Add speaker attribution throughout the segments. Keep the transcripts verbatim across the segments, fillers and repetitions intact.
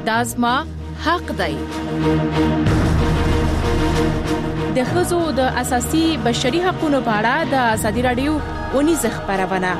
Speaker 1: دا زما حق دی. د ښځو د اساسي بشري حقوقو په اړه د ازادي رادیو ونیزه خبرونه.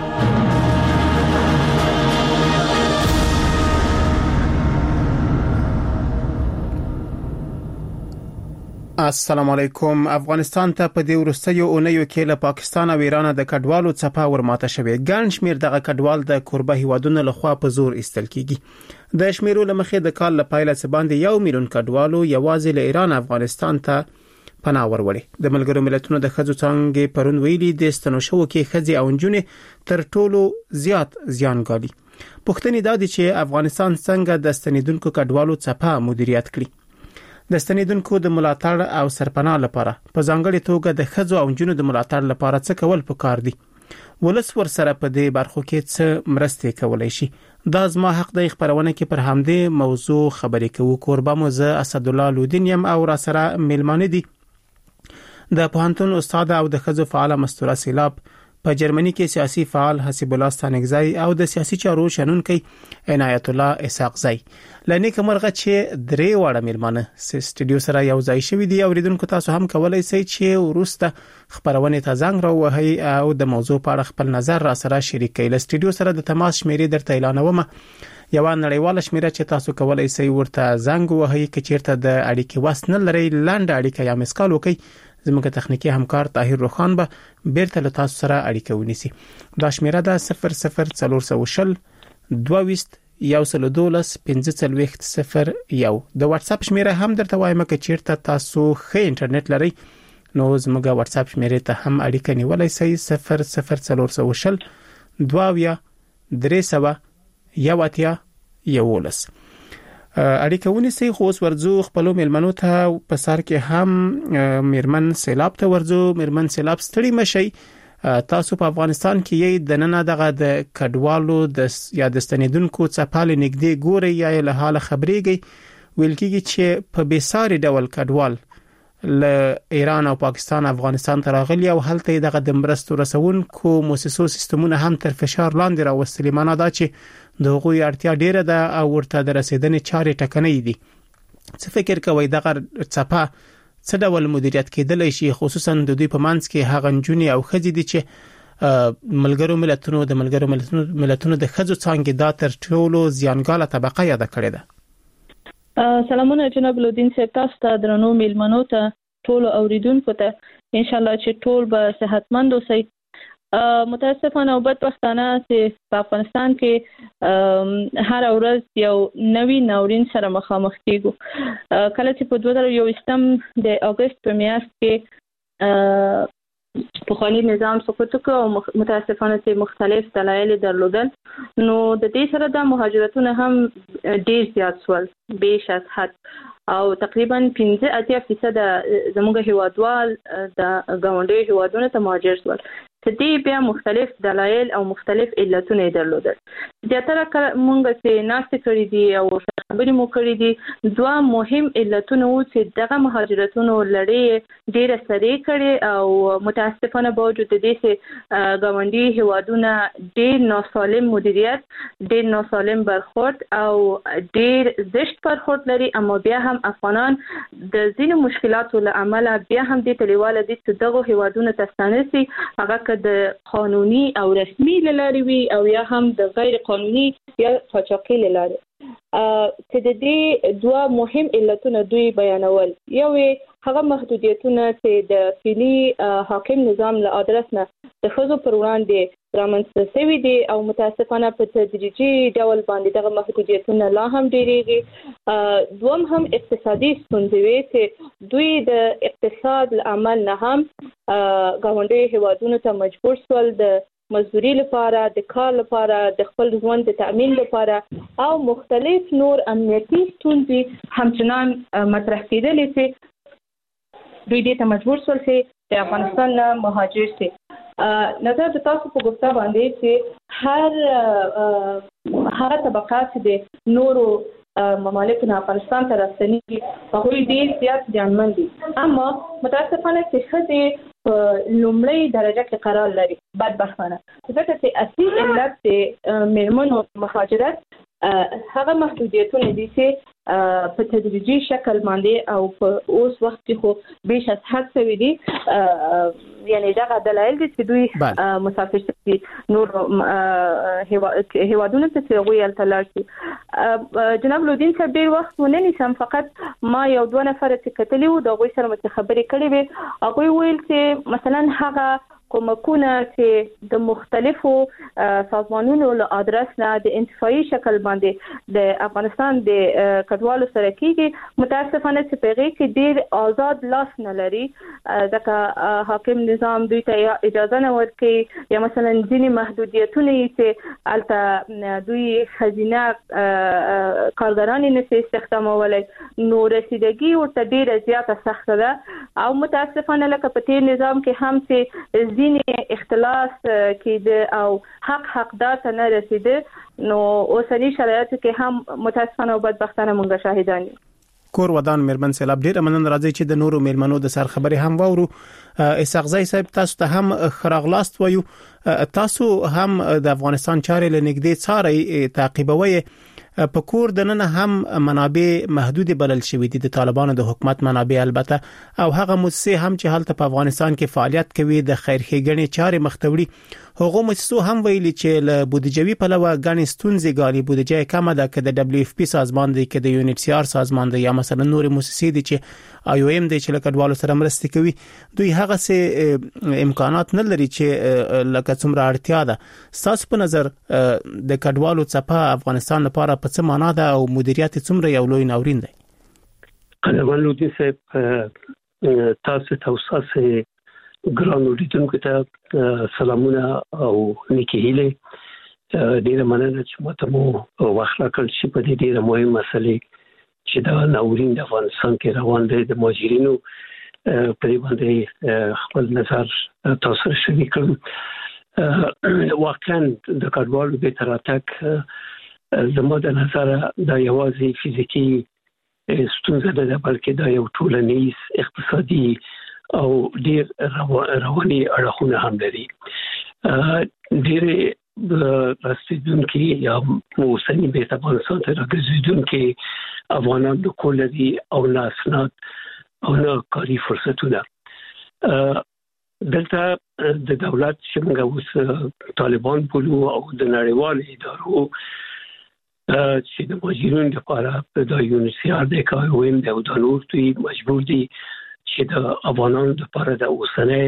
Speaker 2: السلام علیکم. افغانستان ته په دې وروستیو اونیو کې له پاکستان او ایران د کډوالو څپه ورماته شوې. ګڼ شمېر دغه کډوال د کوربه هیوادونو لخوا په زور ایستل کیږي. د شمیرو لمخې د کال لپاره څه باندې یو میلیون کډوالو یوازې له ایران افغانستان ته پناه وروړي. د ملګرو ملتونو د ښځو څنګه پرون ویلي د ستنشو کې ښځې او نجونې تر ټولو زیات زیان ګالي. پوښتنې دا دي چې افغانستان څنګه د ستنیدونکو کډوالو څپه مدیریت کړي. د ستنیدونکو د ملاتړ او سرپناه لپاره په ځانګړي توګه د ښځو او نجونو د ملاتړ لپاره څه کول پکار دي. ولس ورسره په دې برخو کې څه مرستې کولای شي. دا زما حق دی خبرونه کې پر همدې موضوع خبرې کوو. کوربه مو زه اسد الله لودین یم او را سره ملمانه دي د پوهنتون استاد او د ښځو فعال مستوره سیلاب، په جرمني کې سیاسي فعال حسیب الله ستانګزای او د سیاسي چارو شنونکي عنایت الله اسحاقزای. لنی کومرغه چې درې واړه ملمانه سټډیو سره یو ځای شوي دي. اوریدونکو تاسو هم کولای شئ چې ورسته خبرونه ته زنګ راوهئ او د موضوع په اړه خپل نظر را سره شریک کړئ. له سټډیو سره د تماس شمیرې درته اعلانوم. یو نړیواله شمیره چې تاسو کولای شئ ورته زنګ ووهئ که چیرته د اړیکې وس نه لرئ. لاندې اړیکه یا مسکال وکړئ. زموږ تخنیکی همکار طاهر روخان به بیرته له تاسو سره اړیکه ونیسي. دا شمیره ده صفر صفر څلور سوه شل دوه ویشت یو سل دولس پنځه څلوېښت صفر یو. د واتس اپ شمیره هم درته وایم که چیرته تاسو ښه انټرنیټ لرئ نو زموږ واتس اپ شمیره ته هم اړیکه نیولای شئ. صفر صفر څلور سوه شل دوه ویا درې سوه یو اتیا یولس. اړیکه ونیسئ. خو اوس ورځو خپلو ملمنو ته په سر کې هم میرمن سیلاب ته ورځو. میرمن سیلاب ستړي مشئ. تاسو په افغانستان کې یې د نن دغه د کډوالو د یا د ستنیدونکو څپاله نږدې ګوري یا له حال خبرېږي. ویل کېږي چې په بیساري ډول کډوال له ایران او پاکستان افغانستان ته راغلي او هلته دغه د مرستو رسونکو موسسو سیستمونه هم تر فشار لاندې راوستلي. معنا دا چې د هغوی اړتیا ډیره ده او ورته د رسیدنې چارې ټکنۍ دي. څه فکر کوئ دغه څپه څه ډول مدیریت کېدلی شي، خصوصا د دوی په منځ کې هغه نجونې او ښځې دي چې ملګرو ملتونو د ملګرو ملتونو د ښځو څانګې دا تر ټولو زیانګاله طبقه یاد کړې ده.
Speaker 3: سلامونه جناب لودین صاحب، تاسو ته درنو میلمنو ته ټول اوریدونکو ته ان شاء الله چې ټول به صحتمند اوسئ. متاسفانه او بدبختانه چې په افغانستان کې هر ورځ یو نوی ناورین سره مخامخ کیږو. کله چې په دوه زره یوویشتم د اگست په میاشت کې پخوانی نظام سقوط وکړ او متاسفانه چې مختلف دلایل درلودل، نو د دې سره د مهاجرتونه هم ډیر زیات شول بیش از حد او تقریبا پنځه اتیا فیصد زموږ هیوادوال د ګاونډي هیوادونو ته مهاجر شول. چې دې بیا مختلف دلایل او مختلف علتونه درلودل. زیاتره مونږ چې ناشته کړې دي او خبرې مو کړې دي، دوه مهم علتونه وو چې دغه مهاجرتونو لړۍ ډیره سریع کړې او متاسفانه باوجود دې چې ګاونډي هیوادونه ډیر ناسالم مدیریت، ډیر ناسالم برخورد او ډیر زشت برخورد لري، اما بیا هم افغانان د ځینو مشکلاتو له امله بیا هم دې تلیواله دي چې دغه هیوادونو ته ستانسي، هغه که د قانوني او رسمي لارې وي او یا هم د غیر قانوني یا قاچاقي لارې. چې د دې دوه مهم علتونه دوی بیانول. یو هغه محدودیتونه چې د فعلي حاکم نظام له ادرس نه د ښځو پر وړاندې رامنځته شوي دي او متاسفانه په تدریجي ډول باندې دغه محدودیتونه لا هم ډیریږي. دوم هم اقتصادي ستونزې وي چې دوی د اقتصاد له امله نه هم ګاونډي هیوادونو ته مجبور شول د مزدوري لپاره، د کار لپاره، د خپل ژوند د تأمین لپاره او مختلف نور امنیتي ستونزې همچنان مطرح کېدلې چې دوی دې ته مجبور شول چې د افغانستان نه مهاجر شي. نظر د تاسو په گفته باندې چې هر هر طبقه چې د نورو ممالک نه افغانستان ته راستنیږي هغوی ډېر زیات زیانمن دي، اما متاسفانه چې ښځې په لومړۍ درجه کې قرار لري بدبختانه، ځکه چې اصلي علت د میرمنو مهاجرت هغه محدودیتونه دي چې په تدریجي شکل باندې او په اوس وخت کې خو بیش از حد شوی دي یعنی دا دلایل دي چې دوی مسافر شي نور هیوادونو ته ویل تلاشي. جناب لودین صاحب ډیر وخت ونه نیسم، فقط ما یو دوه نفر چې کتلی وو د غوي سره مت خبرې کړې وي، هغه ویل چې مثلا هغه کومکونه چې د مختلفو سازمانونو له ادرس نه د انتفاعي شکل باندې د افغانستان د کډوالو سره کیږي، متاسفانه چې پیغې کې ډیر آزاد لاس نه لري، ځکه حاکم نظام دوی ته اجازه نه ورکوي یا مثلا ځینې محدودیتونه چې البته دوی خزینه کارګران نه استخدامولای، نو رسیدګي ورته ډیره زیاته سخته ده او متاسفانه لکه په تیر نظام کې هم چې ځینې اختلاس کېده او حق حقدار ته نه رسیده، نو اوسنی شرایطو کې هم متاسفانه او بدبختانه مونږ شاهدان یو.
Speaker 2: کور ودان مېرمن سیلاب ډیر مننه راځي چې د نورو مېرمنو د سر خبرې هم وورو. اسحاق زئی صاحب تاسو ته هم خراغلاست وایو، تاسو هم د افغانستان چارې لنګدې څاري تعقیبوي، په کور د نن هم منابع محدود بلل شوې دي د طالبانو د حکومت منابع البته، او هغه مؤسسې هم چې حالت په افغانستان کې فعالیت کوي د خیرخېګنې چارې مختوړي، هغه مؤسسو هم ویلي چې له بودیجوي پلوه غني ستونزې غالي بودیجه کمه ده، که د دبليو اف پی سازمان دی، که د یو ان ایچ سی آر سازمان دی، یا مثلا نور مؤسسې دي چې آی او ایم دی چې له کډوالو سره مرسته کوي، دوی هغه سه امکانات نه لري چې لکه څومره اړتیا ده. تاسو په نظر د کډوالو څپه افغانستان لپاره په څه معنا ده او مدیریت څومره یو لوی ناورین دی؟
Speaker 4: قدرمن لودین صاحب، تاسو توساسه ګران اوریدونکو ته سلامونه او نیکی هیله. ډیره مننه چې ماته مو وخت راکړ چې په دې ډیره مهمه مسلې چې دا ناورین د افغانستان کې روان دی د مهاجرینو په دې باندې خپل نظر تاسو سره شریک کړم. واقعا د کډوالو د تراتک زموږ د نظر دا یوازې فزیکی ستونزه ده، بلکې دا یو ټولنیز اقتصادي او ډیر رواني اړخونه هم لري. ډیر راستیدونکو یا موسنی بیت افغانستان ته راګرځیدونکو افغانان د کول دي او ناسنات او نه کاری فرصتونه. دلته د دولت چې موږ اوس طالبان بولو او د نړیوال ادارو چې د مهاجرینو لپاره د یو ان ایچ سی آر د کاویم د ودانور دوی مجبور دي چې د افغانانو لپاره د اوسنۍ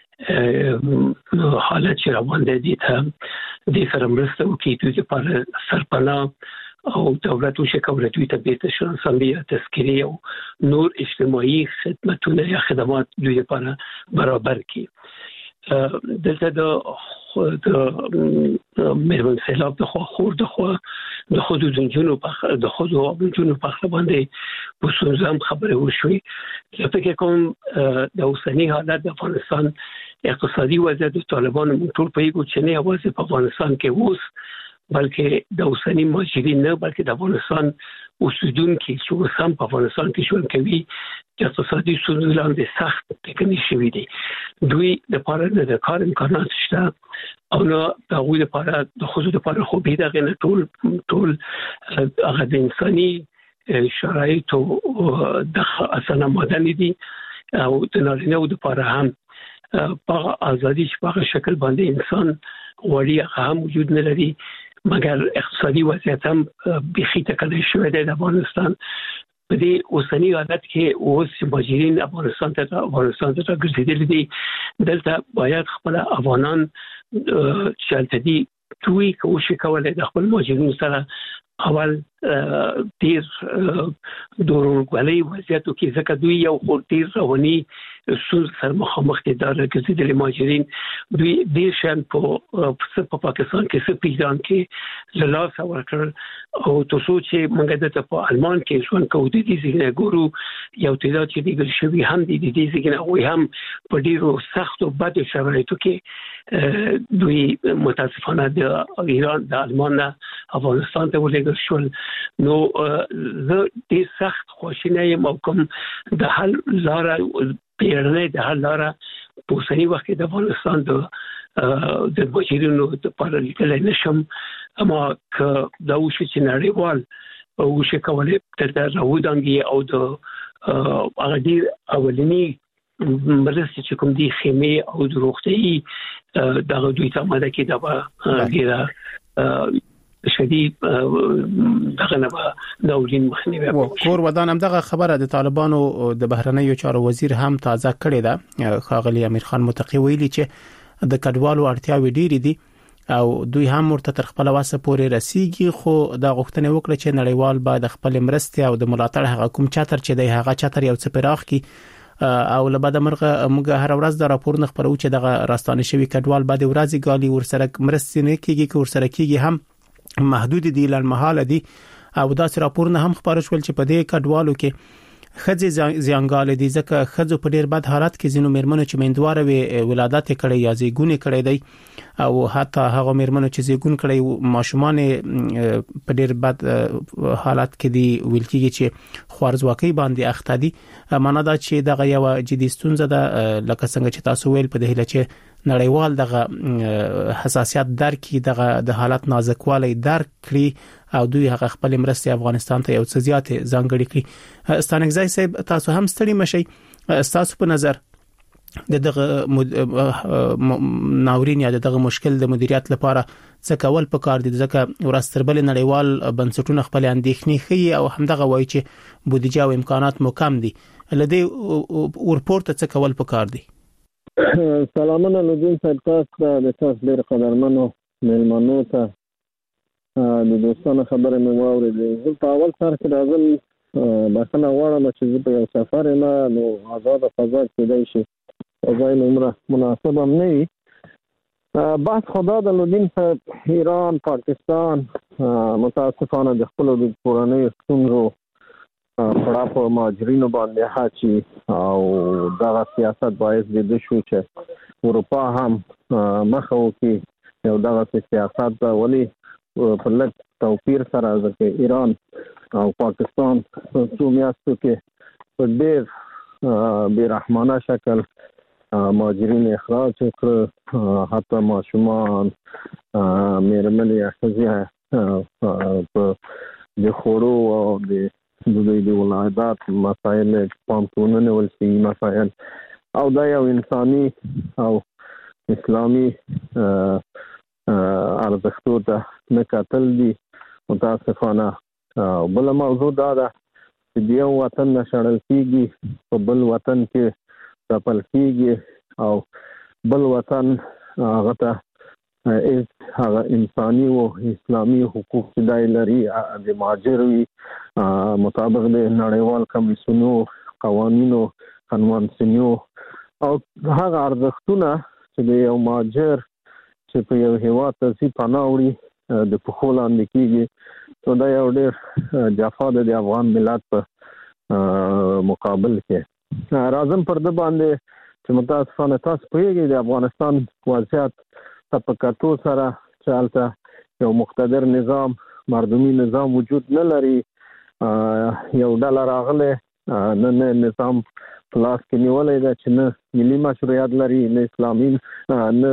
Speaker 4: حالت چې روان دي ته د سره مرسته وکړي، دوی لپاره سرپناه او دولت وشي کولای دوی ته بیت شناسنامه تذکری او نور اجتماعي خدماتونه یا خدمات دوی لپاره برابر کړي. دلته د د مېرمن سیلاب د خو خور د خو د خود جنونو په د خود او جنونو په باندې په سوزم خبره وشوي. زه فکر کوم د اوسنی حالت د افغانستان اقتصادي وضعیت د طالبانو ټول په یو چې نه اوسه په افغانستان کې اوس بلکې د اوسنی مهاجرین نه بلکې د افغانستان اوسیدونکو چې هم په افغانستان کې ژوند کوي د اقتصادي ستونزو لاندې سخت ټکني شوي دي. دوی د لپاره د کار امکانات شته او نو د غوښتنې لپاره د خصوصي لپاره خو به دغه ټول ټول هغه د انساني شرایطو د اسانه مدني دي او د نارینه لپاره هم په ازادي په شکل باندې انسان وړي هم وجود نه لري، مګر اقتصادي وضعیت هم بخي تکلیف شوی دی د افغانستان. په دې اوسنی حالت کې اوس مهاجرین افغانستان ته افغانستان ته ګرځېدل دي، دلته باید خپل افغانان چې دي دوی کوشش کولای د خپل مهاجرینو سره اول ډیر دورغلي وضعیت کې ځکه دوی یو خورتیر رواني سوز سره مخامخ دي دا ګرځېدل مهاجرین دوی ډیر شان په په پاکستان کې څه پیژان کې لاس ورکړ او تاسو چې موږ د په آلمان کې ژوند کوو د دې ځینې ګورو یو تعداد چې دیګل شوی هم د دې ځینې او هم په ډیرو سخت او بد شرایطو کې دوی متاسفانه د ایران د آلمان افغانستان ته ولېږل شول. نو زه ډیر سخت خوشاله یم او کوم د حل لاره پیرنه د حل لاره په اوسنی وخت کې د افغانستان د د مهاجرینو لپاره لیکل نشم، اما که دا وشي چې نړیوال او شي کولای تر دا راودانګي او د هغه دي اولنی مرستې چې کوم دي خیمه او د روغتي دغه دوی ته ماده کې دا ډیره شدید دغه نه دولین مخنیوي
Speaker 2: کور ودان هم دغه خبره د طالبانو د بهرنیو چارو وزیر هم تازه کړې ده. خاغلی امیر خان متقی ویلي چې د کډوالو اړتیاوې ډېرې دي او دوی هم ورته تر خپل واسه پورې رسیږي، خو دا غوښتنه وکړه چې نړیوال باید خپل مرستې او د ملاتړ هغه کوم چاتر چې د هغه چاتر یو څه پراخ کی او لباده مرغه موږ هر ورځ د راپورونه خبرو چې دغه راستانه شوی کډوال باید ورځي غالي ورسره مرستې نه کیږي که ورسره کیږي هم محدود دي لړمحاله دي او دا سره راپورونه هم خبر شول چې په دې کډوالو کې خځې زیانګال دي ځکه خځو په ډیر بد حالت کې زینو مرمنو چې میندواره وي ولادت کړي یا زیګونه کړي دی او حتی هغه مرمنو چې زیګون کړي ماشومان په ډیر بد حالت کې دي ویل کېږي چې خوارزواکۍ باندې اخته دي. معنا دا چې دغه یو جدي ستونزه ده لکه څنګه چې تاسو ویل په دې چې نړیوال دغه حساسیت درک دغه د حالت نازکوالی درک کړي او دوی هغه خپل مرستې افغانستان ته یو څه زیات ځانګړي کړي. ستانګزای صاحب تاسو هم ستړي مشي، تاسو په نظر دغه ناورین یا دغه مشکل د مدیریت لپاره څه کول پکار دي؟ ځکه ورستربل نړیوال بنسټونه خپل اندېښنې ښیي او همدغه وایي چې بودیجه او امکانات مو کم دي، لدې ورپورټ څه کول پکار دي؟
Speaker 5: سلامونه لودین صاحب، تاسو د تاسو ډېر قدرمنو مېلمنو ته د دوستانو خبره مې واورېدې. زه په اول سر کې راځم بخښنه غواړم چې زه په یو سفر نه نو آزاده فضا کېدای شي ځای عمره مناسب هم نه وي. بحث خدا د لودین صاحب ایران پاکستان متاسفانه د خپلو د کورنیو ستونزو پړه په مهاجرینو باندې حاچي او دغه سیاست باعث د شو چې اروپا هم مخه وکړي یو دغه سیاست به ولې په لږ توپیر سره ځکه ایران او پاکستان څو میاشتو کې په ډېر بېرحمانه شکل مهاجرین اخراج کړ، حتی ماشومان مېرمنې ښځې په د خوړو او د دوی د ولادت مسایل پام کې ونیول شي مسایل او دا یو انساني او اسلامي ارزښتو ته نه کتل دي متاسفانه. بل موضوع دا ده چې د یو وطن نه شړل کېږي په بل وطن کې ځپل کېږي او بل وطن هغه ته هغه انساني او اسلامي حقوق دی لري د مهاجر وي مطابق د نړیوال کمیسیونو قوانینو کنوانسیونو او هغه ارزښتونه چې د یو مهاجر چې په یو هیواد ته ځي پناه وړي د پښو لاندې کېږي. نو دا یو ډېر جفا ده د افغان ملت په مقابل کې. راځم پر ده باندې چې متاسفانه تاسو پوهېږئ د افغانستان وضعیت ته په کتو سره چې هلته یو مقتدر نظام مردمي نظام وجود نه لري، یو ډله راغلی نه نه نظام په لاس کې نیولی ده چې نه ملي مشروعیت لري نه اسلامي نه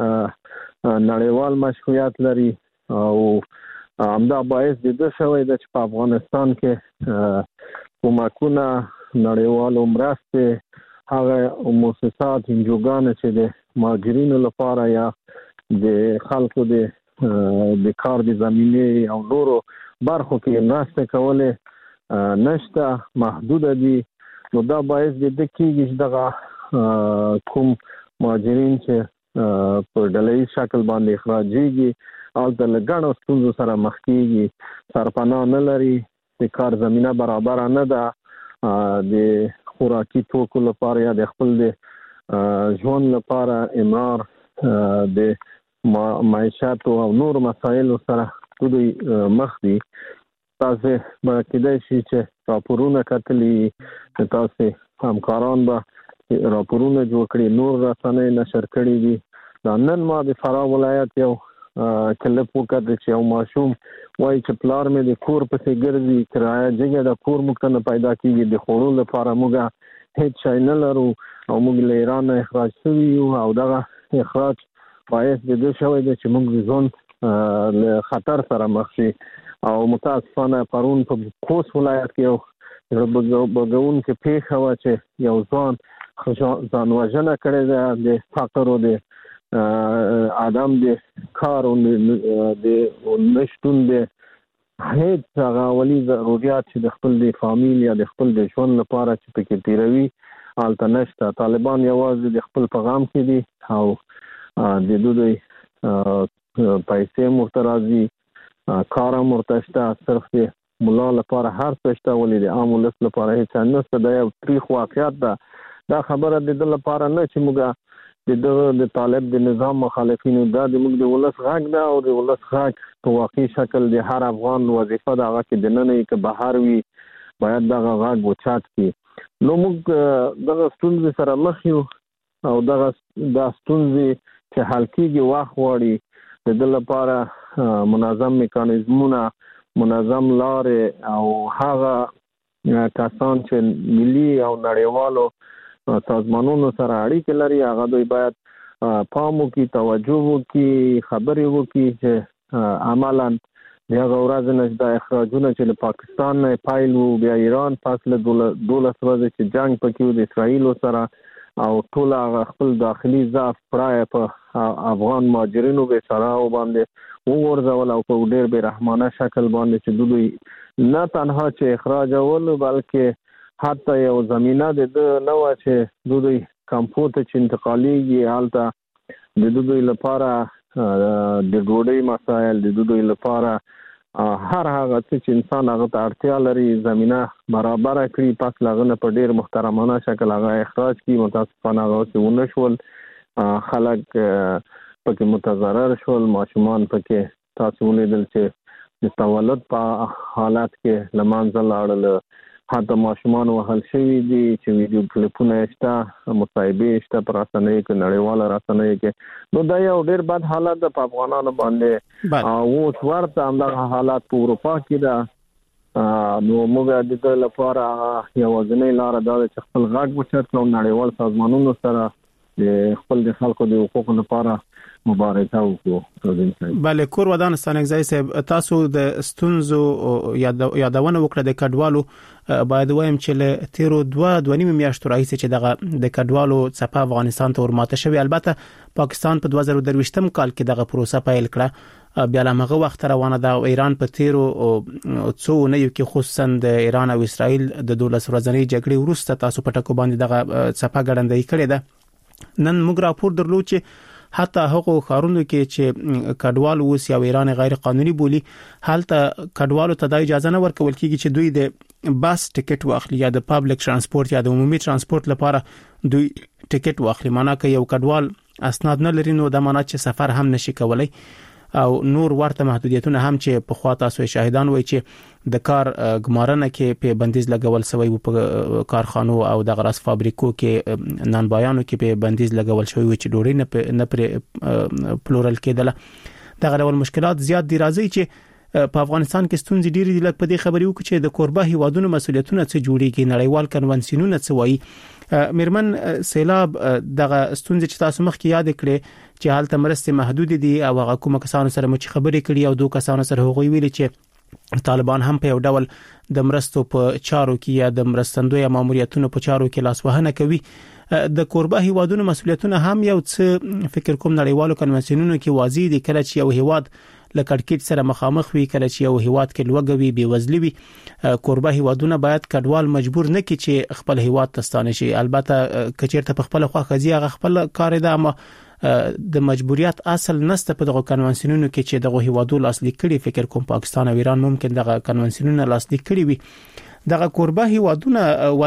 Speaker 5: نړیوال مشروعیت لري او همدا باعث د ده شوی ده چې په افغانستان کې کومکونه نړیوالو مرستې هغه مؤسسات انجوګانې چې د مهاجرینو لپاره یا د خلکو د د کار د زمینې او نورو برخو کې مرسته کولې نشته، محدوده دي. نو دا باعث د ده کېږي چې دغه کوم مهاجرین چې په ډلهییز شکل باندې اخراجېږي هلته له ګڼو ستونزو سره مخ کېږي، سرپناه نه لري، د کار زمینه برابره نه ده، د خوراکي توکو لپاره یا د خپل د ژوند لپاره امرار د معیشت او نور مسایلو سره دوی مخ دي. تاسو به کېدای شي چې راپورونه کتلي، تاسو همکاران به راپورونه جوړ کړي، نور رسنۍ نشر کړي دي. دا نن ما د فراه ولایت یو کلپ وکړ چې یو ماشوم وایي چې پلار مې د کور پسې ګرځي، کرایه جګه د کور موږ ته نه پیدا کېږي، د خوړو لپاره موږ هیڅ شی نه لرو او موږ له ایران نه اخراج شوي یو او دغه اخراج باعث د دې شوی دی چې موږ د ژوند له خطر سره مخ شي او متاسفانه پرون په خوست ولایت کې یو بګون کې پیښه و چې یو ځوان ځان وژنه کړې ده د فقر او د ادم د کار او د نشټون د هیڅ هغه ولي ضرورت چې د خپل د فامیل یا د خپل د ژوند لپاره چې پکې تیروي حالت نشته. طالبان یوازې د خپل پیغام کې دي او د دوی پیسې مرترازي کار مرتشته صرف د مولا لپاره هر څه شته ولې د عام ولس لپاره هیڅ نشته. دا یو تاریخ واقعیت ده. دا خبره د دې لپاره نه چې موږ د د طالب د نظام مخالفینو دا د موږ د ولس غږ ده او د ولس غږ په واقعي شکل د هر افغان وظیفه ده هغه کې د نن کې بهر وي باید دا غږ وچات کی. نو موږ دغه ستونزې سره مخ یو او دغه د ستونزې چې حل کیږي واخ وړي د دې لپاره منظم میکانیزمونه منظم لارې او هغه کسان چې ملي او نړیوالو سازمانونو سره اړیکې لري هغه دوی باید پام وکړي توجه وکړي خبرې وکړي چې عملاً هغه ورځ نه د اخراجونه چې له پاکستان نه پایل وو بیا ایران پس له دولس ورځې چې جنگ پکې د اسرائیل سره او ټول هغه خپل داخلي ضعف پرای په افغان مهاجرینو بیچاره باندې وګرځول او په ډېر بې رحمانه شکل باندې چې دوی نه تنها چې اخراج اول بلکې حتی یو زمينه د نو چې دوی کمپوت چې انتقاليږي حالت د دوی لپاره د ډوډۍ مسایل د دوی لپاره هر هغه چې انسان هغه ته اړتیا لري زمينه برابر کړي پس لغنه په ډیر محترمانه شکل هغه اخراج کی متاسفانه هغه څه ونشول خلک پکې متضرر شول ماشومان پکې تاسو ولیدل چې د تولد په حالات کې لمانځل اړل حتی ماشومان وهل شوي دي چې ویډیو کلیپونه شته مصاحبې شته پر رسنیو کې نړیواله رسنیو کې نو دا یو ډېر بد حالت ده په افغانانو باندې او اوس ورته همدغه حالات په اروپا کې ده نو موږ د دې لپاره یوازینۍ لاره دا ده چې خپل غږ اوچت کړو نړیوال سازمانونو سره د خپل د خلکو د حقوقو لپاره مبارزه وکړو.
Speaker 2: بله کور ودان ستانګزای صاحب تاسو د ستونزو یادونه وکړه د کډوالو باید وایم چې له تیرو دوه دوه نیم میاشتو راځي چې دغه د کډوالو څپه افغانستان ته ورماته شوی. البته پاکستان په دوه زره درویشتم کال کې دغه پروسه پیل کړه بیا له هغه وخت روانه ده او ایران په تیرو څو نه یو کې خصوصا د ایران او اسرائیل د دولس ورځنۍ جګړې وروسته تاسو په ټکو باندې دغه څپه ګړندۍ کړې ده. نن موږ راپور درلود چې حتی هغه خارونو کې چې کډوال اوس یا ایران غیر قانوني بولی حالت کډوالو ته د اجازه نه ورکول کیږي چې دوی د باس ټیکټ واخلي یا د پابلیک ترانسپورت یا د عمومي ترانسپورت لپاره دوی ټیکټ واخلي. معنی که یو کډوال اسناد نه لري نو د معنی چې سفر هم نشي کولای او نور ورته محدودیتونه هم چې په خوا تاسو شاهدان وای چې د کار ګمارنه کې په بندیز لګول شوی په کارخانو او د غراس فابریکو کې نن بیانو کې په بندیز لګول شوی چې ډوړې نه پر پلورل کېدله. دغه ډول مشکلات زیات دي. راځي چې په افغانستان کې ستونزې ډېرې دي. لکه په دې خبرې وکړو چې د کوربه هیوادونو مسولیتونه څه جوړیږي نړیوال کنوانسیونونه څه وایي. میرمن سیلاب دغه ستونزې چې تاسو مخکې یاد کړې چې حالت مرستې محدود دي او هغه کومه کسانو سره مچ خبرې کړي او دوه کسانو سره هغوی ویلي چې طالبان هم په یو ډول د مرستو په چارو کې یا د مرستندوی ماموریتونو په چارو کې لاسوهنه کوي. د کوربه هیوادونو مسولیتونه هم یو څه فکر کوم نړیوالو کنوانسیونونو کې واضح دي. کله چې یو هیواد لکړکټ سره مخامخ وي کله چې یو هیواد کې لوګوي بیوزلي وي کوربه هیوادونه باید کډوال مجبور نه کړي چې خپل هیواد ته ستانه شي. البته کچیرته په خپل خوا خزي هغه خپل کار ده اما د مجبوریت اصل نسته په دغه کنوانسیونونو کې چې دغه هیوادو لاسلیک کړي. فکر کوم پاکستان او ایران ممکن دغه کنوانسیونونه لاسلیک کړي وي. دغه کوربه هیوادونه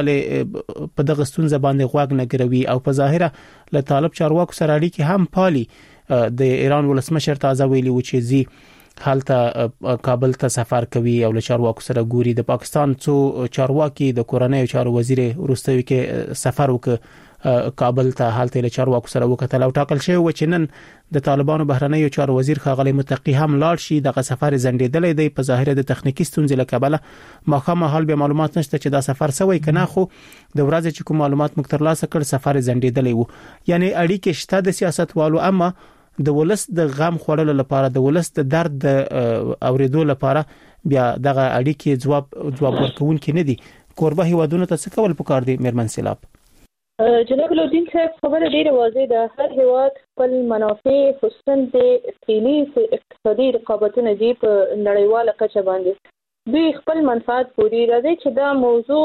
Speaker 2: ولې په دغه ستونزه باندې غوږ نه ګروي او په ظاهره له طالب چارواکو سره اړیکې هم پالي. د ایران ولسمشر تازه ویلي و چې زی حالت کابل ته سفر کوي او له چارواکو سره ګوري. د پاکستان څو چارواکي د کورنۍ چارو وزیر وروستوي کې سفر وکړ کابل ته حالت له چارواکو سره وکتل او ټاکل شوی و چې نن د طالبانو بهرنۍ چارو وزیر خاغلی متقی هم لاړ شي. دغه سفر زندیدلې دی په ظاهر د تخنیکی ستونزې له کبله مخامه حال به معلومات نشته چې دا سفر سوی کنه خو د ورځې چې کوم معلومات مکتر لاسه کړ سفر زندیدلې وو. یعنی اړیکې شته د سیاستوالو اما د ولس د غم خوړلو لپاره د ولس د درد د اوریدو لپاره بیا دغه اړیکې جواب جواب ورکوونکې نه دي. کوربه هیوادونو ته څه کول پکار دي میرمن سیلاب؟
Speaker 3: جناب لودین صاحب خبره ډیره واضح ده. هر هیواد خپل منافع خصوصا د فعلي اقتصادي رقابتونه دي په نړیواله کچه باندې دوی خپل منفعت پوری راځي چې دا موضوع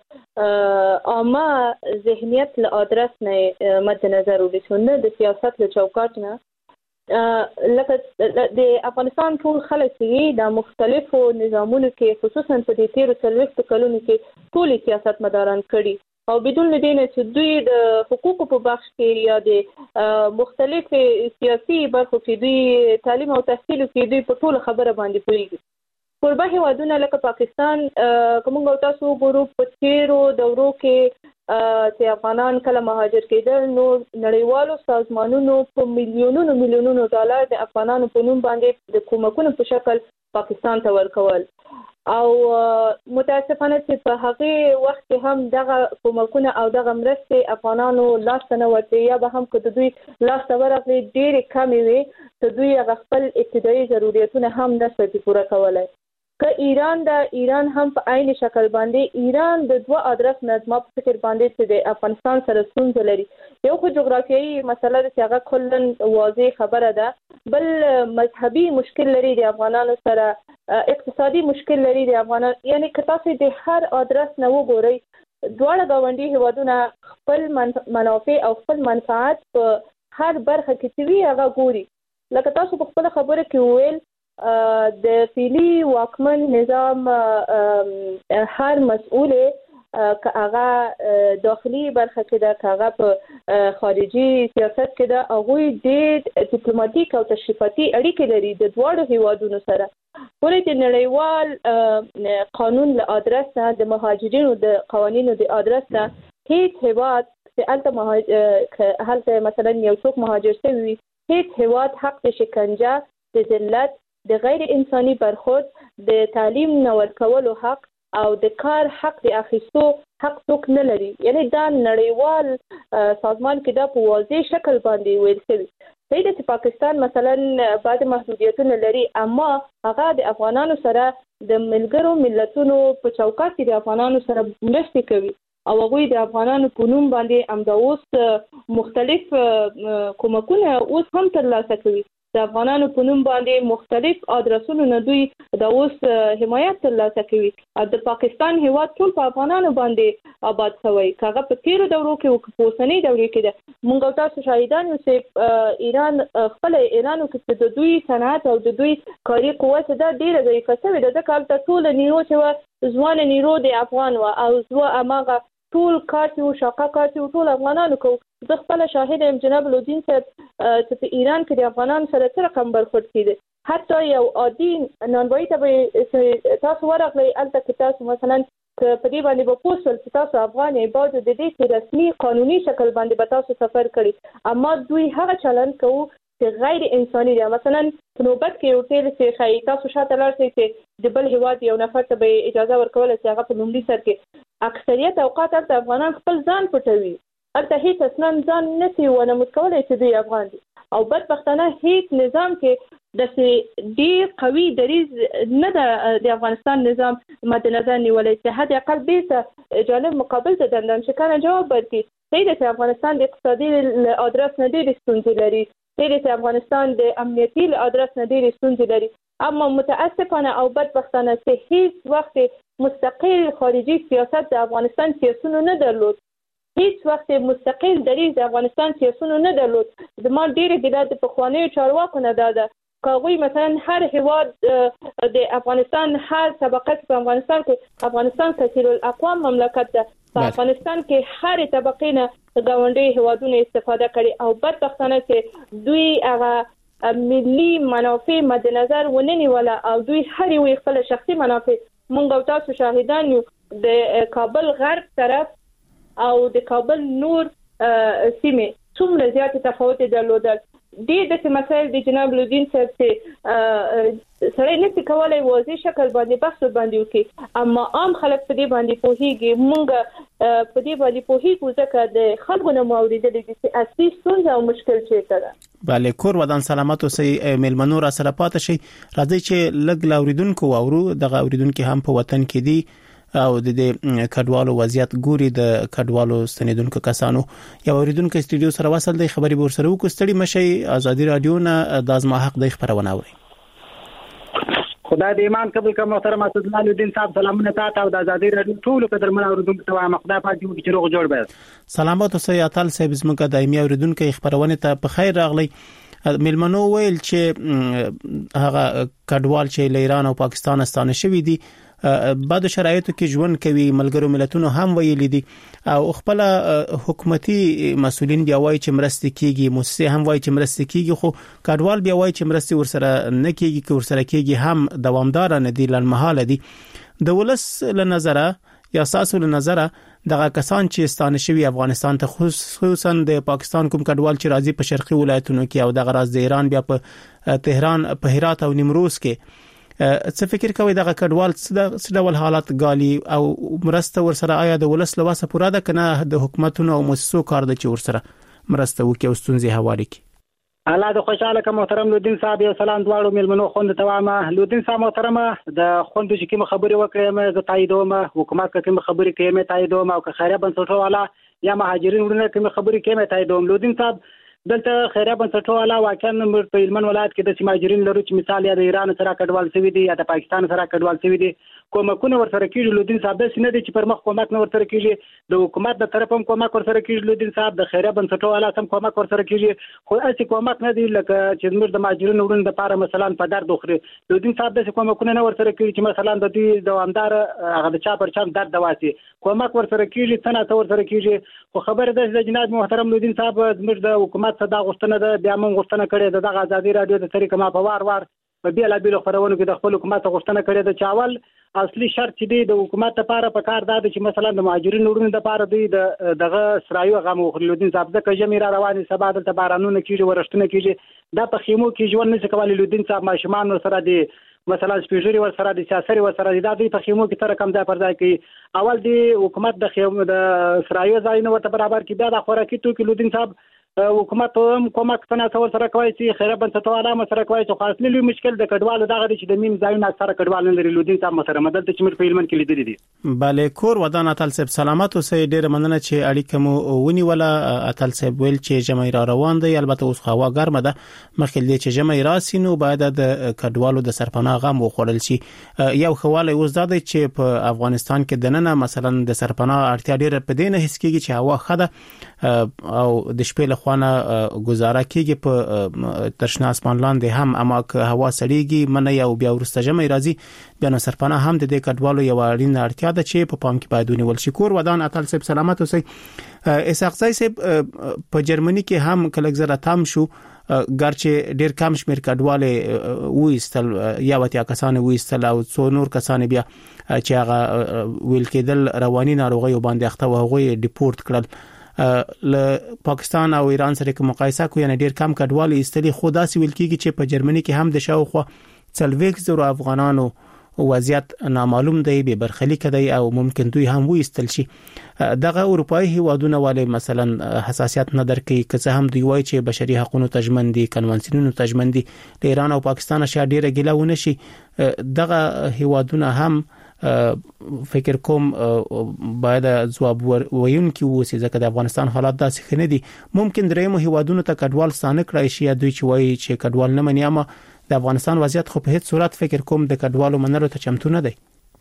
Speaker 3: د عامه ذهنیت له ادرس نه مد نظر ونیسو، نه د سیاست له چوکاټ نه. لکه د افغانستان ټول خلک چې د مختلفو نظامونو کې خصوصا په دې تیرو څلوېښتو کلونو کې ټول سیاست مداران کړي او بدون لدینه چې دوی د حقوقو په بخش کې یا د مختلف سیاسي برخو کې دوی تعلیم او تحصیل کې دوی په ټول خبره باندې پوهیږي. قربه هیوادونه لکه پاکستان کومه او تاسو ګورو په تیرو دورو کې چې افغانان کله مهاجر کېدل نو نړیوالو سازمانونو په میلیونونو میلیونونو ډالر د افغانانو په نوم باندې د کومکونو په شکل پاکستان ته ورکول او متاسفانه چې په هغه وخت کې هم دغه کومکونه او دغه مرستې افغانانو لاس ته نه ورته یا به هم که دوی لاس ته ورغلي ډېرې کمې وي چې دوی هغه خپل ابتدایي ضرورتونه هم نشي پوره کولی. که ایران د ایران هم په عین شکل باندې ایران د دوه ادرس نظم په فکر باندې چې د افغانستان سره ستونزه لري. یو خو جغرافیایي مسله ده چې هغه کلن واضح خبره ده، بل مذهبي مشکل لري د افغانانو سره، اقتصادي مشکل لري د افغانانو. یعنی که تاسو د هر ادرس نه وګورئ دواړه ګاونډي هیوادونه خپل منافع او خپل منفعت په هر برخه کې چې وي هغه ګوري. لکه تاسو په خپل خبره کې وویل د فعلي واکمن نظام هر مسؤل که هغه داخلي برخه کې ده که هغه په خارجي سیاست کې ده هغوی ډېر ډیپلوماټیک او تشریفاتي اړیکې لري د دواړو هیوادونو سره. ولې د نړیوال قانون له ادرس نه د مهاجرینو د قوانینو د ادرس نه هیڅ هیواد چې هلته هلته مثلا یو څوک مهاجر شوی وي هیڅ هیواد حق د شکنجه، د ذلت، د غیر انساني برخورد، د تعلیم نه ورکولو حق او د کار حق د اخیستو حق څوک نه لري. یعنی دا نړیوال سازمان کې دا په واضح شکل باندې ویل شوی. صحیح ده چې پاکستان مثلا بعض محدودیتونه لري اما هغه د افغانانو سره د ملګرو ملتونو په چوکاټ کې د افغانانو سره مرستې کوي او هغوی د افغانانو په نوم باندې همدا اوس مختلف کومکونه اوس هم ترلاسه کوي. د افغانانو په نوم باندې مختلف ادرسونو نه دوی د اوس حمایت ترلاسه کوي. د پاکستان هیواد ټول په افغانانو باندې آباد شوی. کاغه په تیرو دورو کې او په اوسنۍ دورو کې ده مونږ تاسو شاهدان یو چې ایران خپل ایرانو کې د دوی صنعت او د دوی کاري قوت دا ډیره ضعیفه شوې ده. د کال ته ټول نیرو چې ځوان نیرو د افغان و او زو اماغه ټول کارتي او شاقه کارتي ټول افغانانو کو. زه خپل شاهد ام جناب لودین صاحب چې په ایران کې د افغانانو سره څه رقم برخورد کیږي. حتی یو عادي نانوایی ته به تاسو ورغلی الته کې تاسو مثلا په دې باندې به پوښتل چې تاسو افغان یې باید د دې چې رسمي قانوني شکل باندې به تاسو سفر کړي اما دوی هغه چلند کوي چې غیر انساني دی. مثلا په نوبت کې یو ټیل چې خای تاسو شاته لاړ شئ چې د بل هیواد یو نفر ته به اجازه ورکول چې هغه په لومړي سر کې اکثریت اوقات د افغانان خپل ځان پټوي. البته هیڅ اصلا ځان نسی ونه متکولای چې دوی افغان دي او بدبختانه هیڅ نظام کې د ډیر قوي دریز نه د افغانستان نظام مد نظر نیولای چې حد اقل به جانب مقابل ته دندان شکانه جواب ورکړي. صحیح ده چې افغانستان د اقتصادي ادرس نه ډېرې ستونزې لري، صحیح ده چې افغانستان د امنیتي ادرس نه ډېرې ستونزې لري اما متاسفانه او بدبختانه چې هیڅ وخت مستقل خارجي سیاست د افغانستان سیاسونو نه درلود، هیڅ وخت مستقل دریز د افغانستان سیاسونو نه درلود. زما ډېرې ګیله د پخوانیو چارواکو نه دا ده که هغوی مثلا هر هیواد د افغانستان هر طبقه په افغانستان کې افغانستان کثیر الاقوام مملکت ده په افغانستان کې هر طبقې نه ګاونډي هیوادونه استفاده کړي او بدبختانه چې دوی هغه ملي منافع مد نظر ونه نیوله او دوی هر یو خپل شخصي منافع. مونږ او تاسو شاهدان یو د کابل غرب طرف او د کابل نور سیمه څومره زیات تفاوت درلودل. دې د مسایل د جناب لودین صاحب ته سره نه کولای واضح شکل باندې بحث باندې وکي اما عام خلک په دې باندې پوهیږي مونږ په دې باندې پوهیږو ځکه د خلکو نه موریدل دي چې اصلي ستونزه او مشکل چیرته ده.
Speaker 2: بله کور ودان سلامت اوسئ میلمنو را سره پاتې شي. راځي چې لګ لاوریدونکو اورو دغه اوریدونکو هم په وطن کې دي او د دې کډوالو وضعیت ګوري د کډوالو ستنیدونکو کسانو. یو اوریدونکو استودیو سره وصل دی خبري ور سره وکړو. ستړي مشي ازادي رادیو نه د ازما حق د خبرونه اوري.
Speaker 6: خدای دې ایمان قبول کړه محترم اسد الله لودین صاحب سلامونه تاسو او د ازادي رادیو ټول قدرمن اوریدونکو ته وایم خدای پاک دې چې روغ جوړ به. سلامات
Speaker 2: اوسئ اتل صاحب زموږه دایمي اوریدونکو خبرونه ته په خیر راغلی. میلمنو ویل چې هغه کډوال چې له ایران او پاکستان ستانه شوی دي بعد شرایطو کې ژوند کوي. ملګرو ملتونو هم ویلي دي او خپل حکومتي مسولین بیا وایي چې مرستې کیږي، موسسه هم وایي چې مرستې کیږي، خو کډوال بیا وایي چې مرستې ورسره نه کیږي که ورسره کیږي هم دوامدار نه دي، لنمحاله دي. د ولس له نظره یا اساسو له نظره دغه کسان چې ستانه شوی افغانستان ته خصوصا د پاکستان کوم کډوال چې راځي په شرقي ولایتونو کې او دغه راز د ایران بیا په تهران په هرات او نیمروز کې څه فکر کوي دغه کډوال څه ډول حالات غالي او مرسته ورسره آیا د ولس لواسه پوره ده کنه د حکومتونو او مؤسسو کار د چې ورسره مرسته وکي او ستونزې حواله کی؟
Speaker 6: الله د خوشاله کوم محترم لودین صاحب یو سلام دواړو میلمنو خوند ته وایم. لودین صاحب محترم د خوند چې کوم خبري وکړم زه تاییدوم، حکومت کوم خبري کوي تاییدوم او که خیره بنسټو والا یا مهاجرین ورنه کوم خبري کوي تاییدوم. لودین صاحب دلته خیره بنسټو والا واقعا په هلمند ولایت کې د مهاجرین لرو چې مثال یا د ایران سره کډوال شوی دي یا د پاکستان سره کډوال شوی دي کومکونه ورسره کیږي. لودین صاحب د سینې دي چې پر مخ کومک نه ورسره کیږي، د حکومت د طرف هم کومک ورسره کیږي. لودین صاحب د خیره بنسټو والا هم کومک ورسره کیږي، خو اسی کومک نه دی لکه چې موږ د مهاجرینو ورن د لپاره مثلا په درد خوري. لودین صاحب د کومکونه نه ورسره کیږي چې مثلا د دې دوامدار هغه د چا پر چا درد دواسي کومک ورسره کیږي، څنګه ته ورسره کیږي. خو خبره ده چې جناب محترم لودین صاحب موږ د حکومت صدا غوښتنه ده بیا موږ غوښتنه کړې ده د ازادي رادیو د طریقه ما په وار وار په بیل بیل خبرونه کې د خپل حکومت غوښتنه کړې ده چې اول اصلي شرط چې دی د حکومت لپاره په کار ده چې مثلا د مهاجرینو ورونو لپاره دی د دغه سرایو غو لودین صاحب د کجمی را رواني سبا د بارانونو کېږي ورشتنه کېږي دا په خیمو کې ژوند نشي کولای. لودین صاحب ماشومان سره دی مثلا سپیژوري ور سره د سیاسي ور سره د دې په خیمو کې تر کم ځای پر ځای کې اول دی حکومت د خیمو د سرایو ځای نه ورته برابر کې بیا د خوراکي توکي لودین صاحب حکومت هم کومک څنګه څور سره کوي چې خیره بنسټو علامه سره کوي چې خاص لوی مشکل د کډوالو دغه چې د مين ځایونه اکثره کډوال نه لري. لودین صاحب سره مدد چې موږ په هلمند کې لیدل دي.
Speaker 2: bale کور ودان اتل صاحب سلامت اوسئ. ډیر مننه چې اړیکه مو ونی ولا اتل صاحب ویل چې جمعي را روان دی. البته اوس هوا ګرمه ده مخکې دې چې جمعي راسي نو باید د کډوالو د سرپناه غم وخوړل شي. یو خواله اوس دا دی چې په افغانستان کې دننه مثلا د سرپناه اړتیا ډیره په دې نه حس کېږي چې هوا خده او د شپې له خوانه گزاره کیږي په ترشنا اسمان لاندې هم، اما که هوا سړیږي منه یو بیا ورسته جمع راځي بیا نو سرپناه هم د دې کډوالو یو اړین اړتیا ده چې په پام کې باید ونیول شي. کور ودان اتل صاحب سلامت اوسئ. اسحاق صاحب په جرمني کې هم کله زره تام شو ګرچې ډیر کم شمیر کډواله وېستل یا وتیا کسان وېستل او څو نور کسان بیا چې هغه ویل کېدل رواني ناروغي باندې اخته وغوي ډیپورت کړل. له پاکستان او ایران سره کوم مقایسه کو یعنی ډیر کم کډوالي استلی خو داسې ویل کیږي چې په جرمني کې هم د شاوخوا څلوېښت زره افغانانو وضعیت نامعلوم دی، به برخلیک دی او ممکن دوی هم وېستل شي. دغه اروپאי هیوادونه والے مثلا حساسیت نه درکې که څه هم دوی وایي چې بشري حقوقو تضمین دي، کنوانسیونونو تضمین دي، د ایران او پاکستان اشیا ډیره ګیلاونه شي. دغه هیوادونه هم فکر کوم باید ځواب ویون کې ووسی ځکه د افغانستان حالات داسې خنه دي. ممکن درېمو هیوادونو ته کډوال ستانه کړای شي یا دوی چې وایي چې کډوال نه مني، اما د افغانستان وضعیت خو په هیڅ صورت فکر کوم د کډوالو منلو ته چمتو نه دی.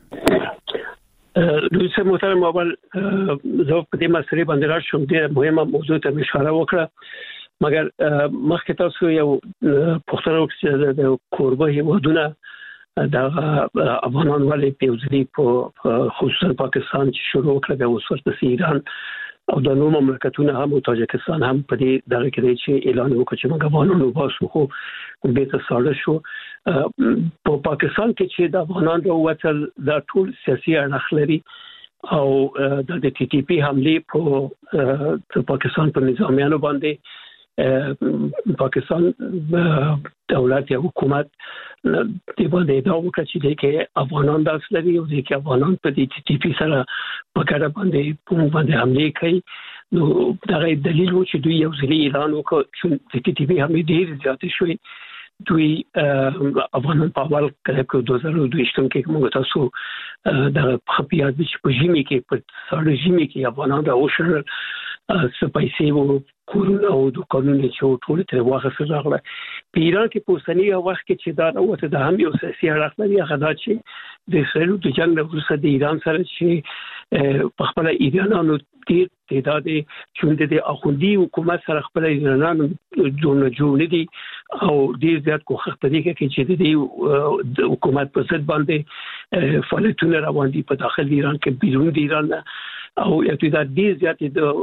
Speaker 4: دوی سره محترم اول زه په دې مسلې باندې راشم ډېر مهمه موضوع ته اشاره وکړه، مګر مخکې تاسو یو پوښتنه وکړه د کوربه هیوادونه دا افغانان ولې پیوځري په خصوصا پاکستان چې شروع کړل د وسورت ایران او د نورو مملکتونو هم او تاجکستان هم په دې دغه کې چې اعلان وکړ چې موږ افغانانو باسو خو به ته ساړه شو. په پاکستان کې چې د افغانانو وتل د ټول سیاسي اړخ لري او د ټي ټي پی حمله په پاکستان په نظامیانو باندې پاکستان دولت یا حکومت د باندې دا وکړي چې د افغانان د اصلي او د افغانان په دې ټي پی سره په کار باندې په باندې حمله کوي نو دا دلیل و چې دوی یو ځلې اعلان وکړ چې د ټي پی هم ډېر زیات شوی دوی افغانان په اول کله کې دوه زره دوه کې موږ تاسو د خپيات په ژمي کې په سړی ژمي کې افغانان د اوشن سپایسي وو کورونا او د قانون چې ټول تر واغه سره راغله په ایران کې په اوسنی وخت کې چې دا نوته د هم یو سیاسي اړخ لري هغه دا چې د اسرائیل د جنگ وروسته د ایران سره چې په خپل ایرانانو ډیر تعداد چې د اخوندي حکومت سره خپل ایرانانو جوړ جوړ دي او ډیر زیات کوخه طریقه کې چې د حکومت په ضد باندې فعالیتونه روان دي په داخل ایران کې بیرون د ایران او یو تعداد ډیر زیات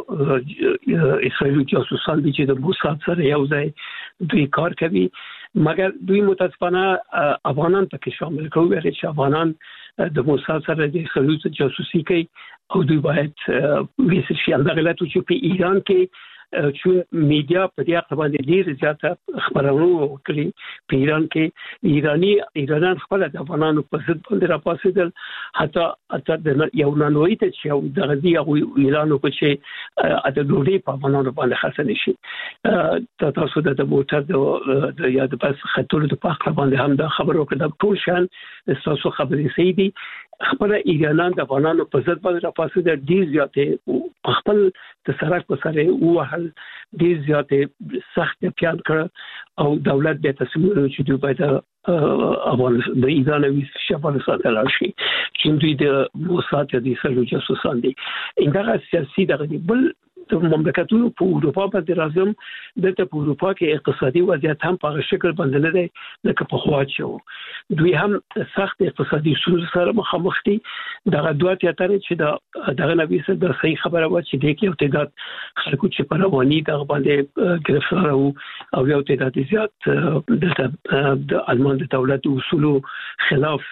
Speaker 4: د اسرائیل جاسوسان دي چې د موساد سره یو ځای دوی کار کوي مګر دوی متاسفانه افغانان پکې شامل کوي چې افغانان د موساد سره د اسرائیل جاسوسي کوي او دوی باید ویسه شي د غلطو چې په ایران کې چې میډیا په دې اړه باندې ډیر زیات خبرونه وکړي په ایران کې ایرانی ایرانان خپل د افغانانو په ضد باندې راپاسېدل حتی حتی د یو نانوي ته چې د غزي او ایرانو په چې د ډوډۍ په افغانانو باندې خاصه نشي تاسو د موټر د یاد پس خطر د پاک باندې هم د خبرو کې د ټول شان تاسو خبرې سي دي خپل ایرانان د افغانانو په ضد باندې راپاسېدل ډیر زیات خپل د سرک په سره وهل ډیر زیات سخت پیان کړ او دولت به تصمیم ونیو چې دوی باید افغانستان د ایران او شمال سره لاشي چې دوی د موساد د اسرائیل جاسوسان دي انده سیاسي دغه بل د مملکتونو په اروپا باندې راځم دلته په اروپا کې اقتصادي وضعیت هم په شکل باندې نه دی لکه په خوا چې دوی هم سخت اقتصادي ستونزو سره مخامخ دي دغه دوه تیاتره چې د دغه نبی سره د صحیح خبره و چې د یو تعداد خلکو چې په رواني دغه باندې گرفتار او او یو تعداد زیات دلته د المان د دولت اصولو خلاف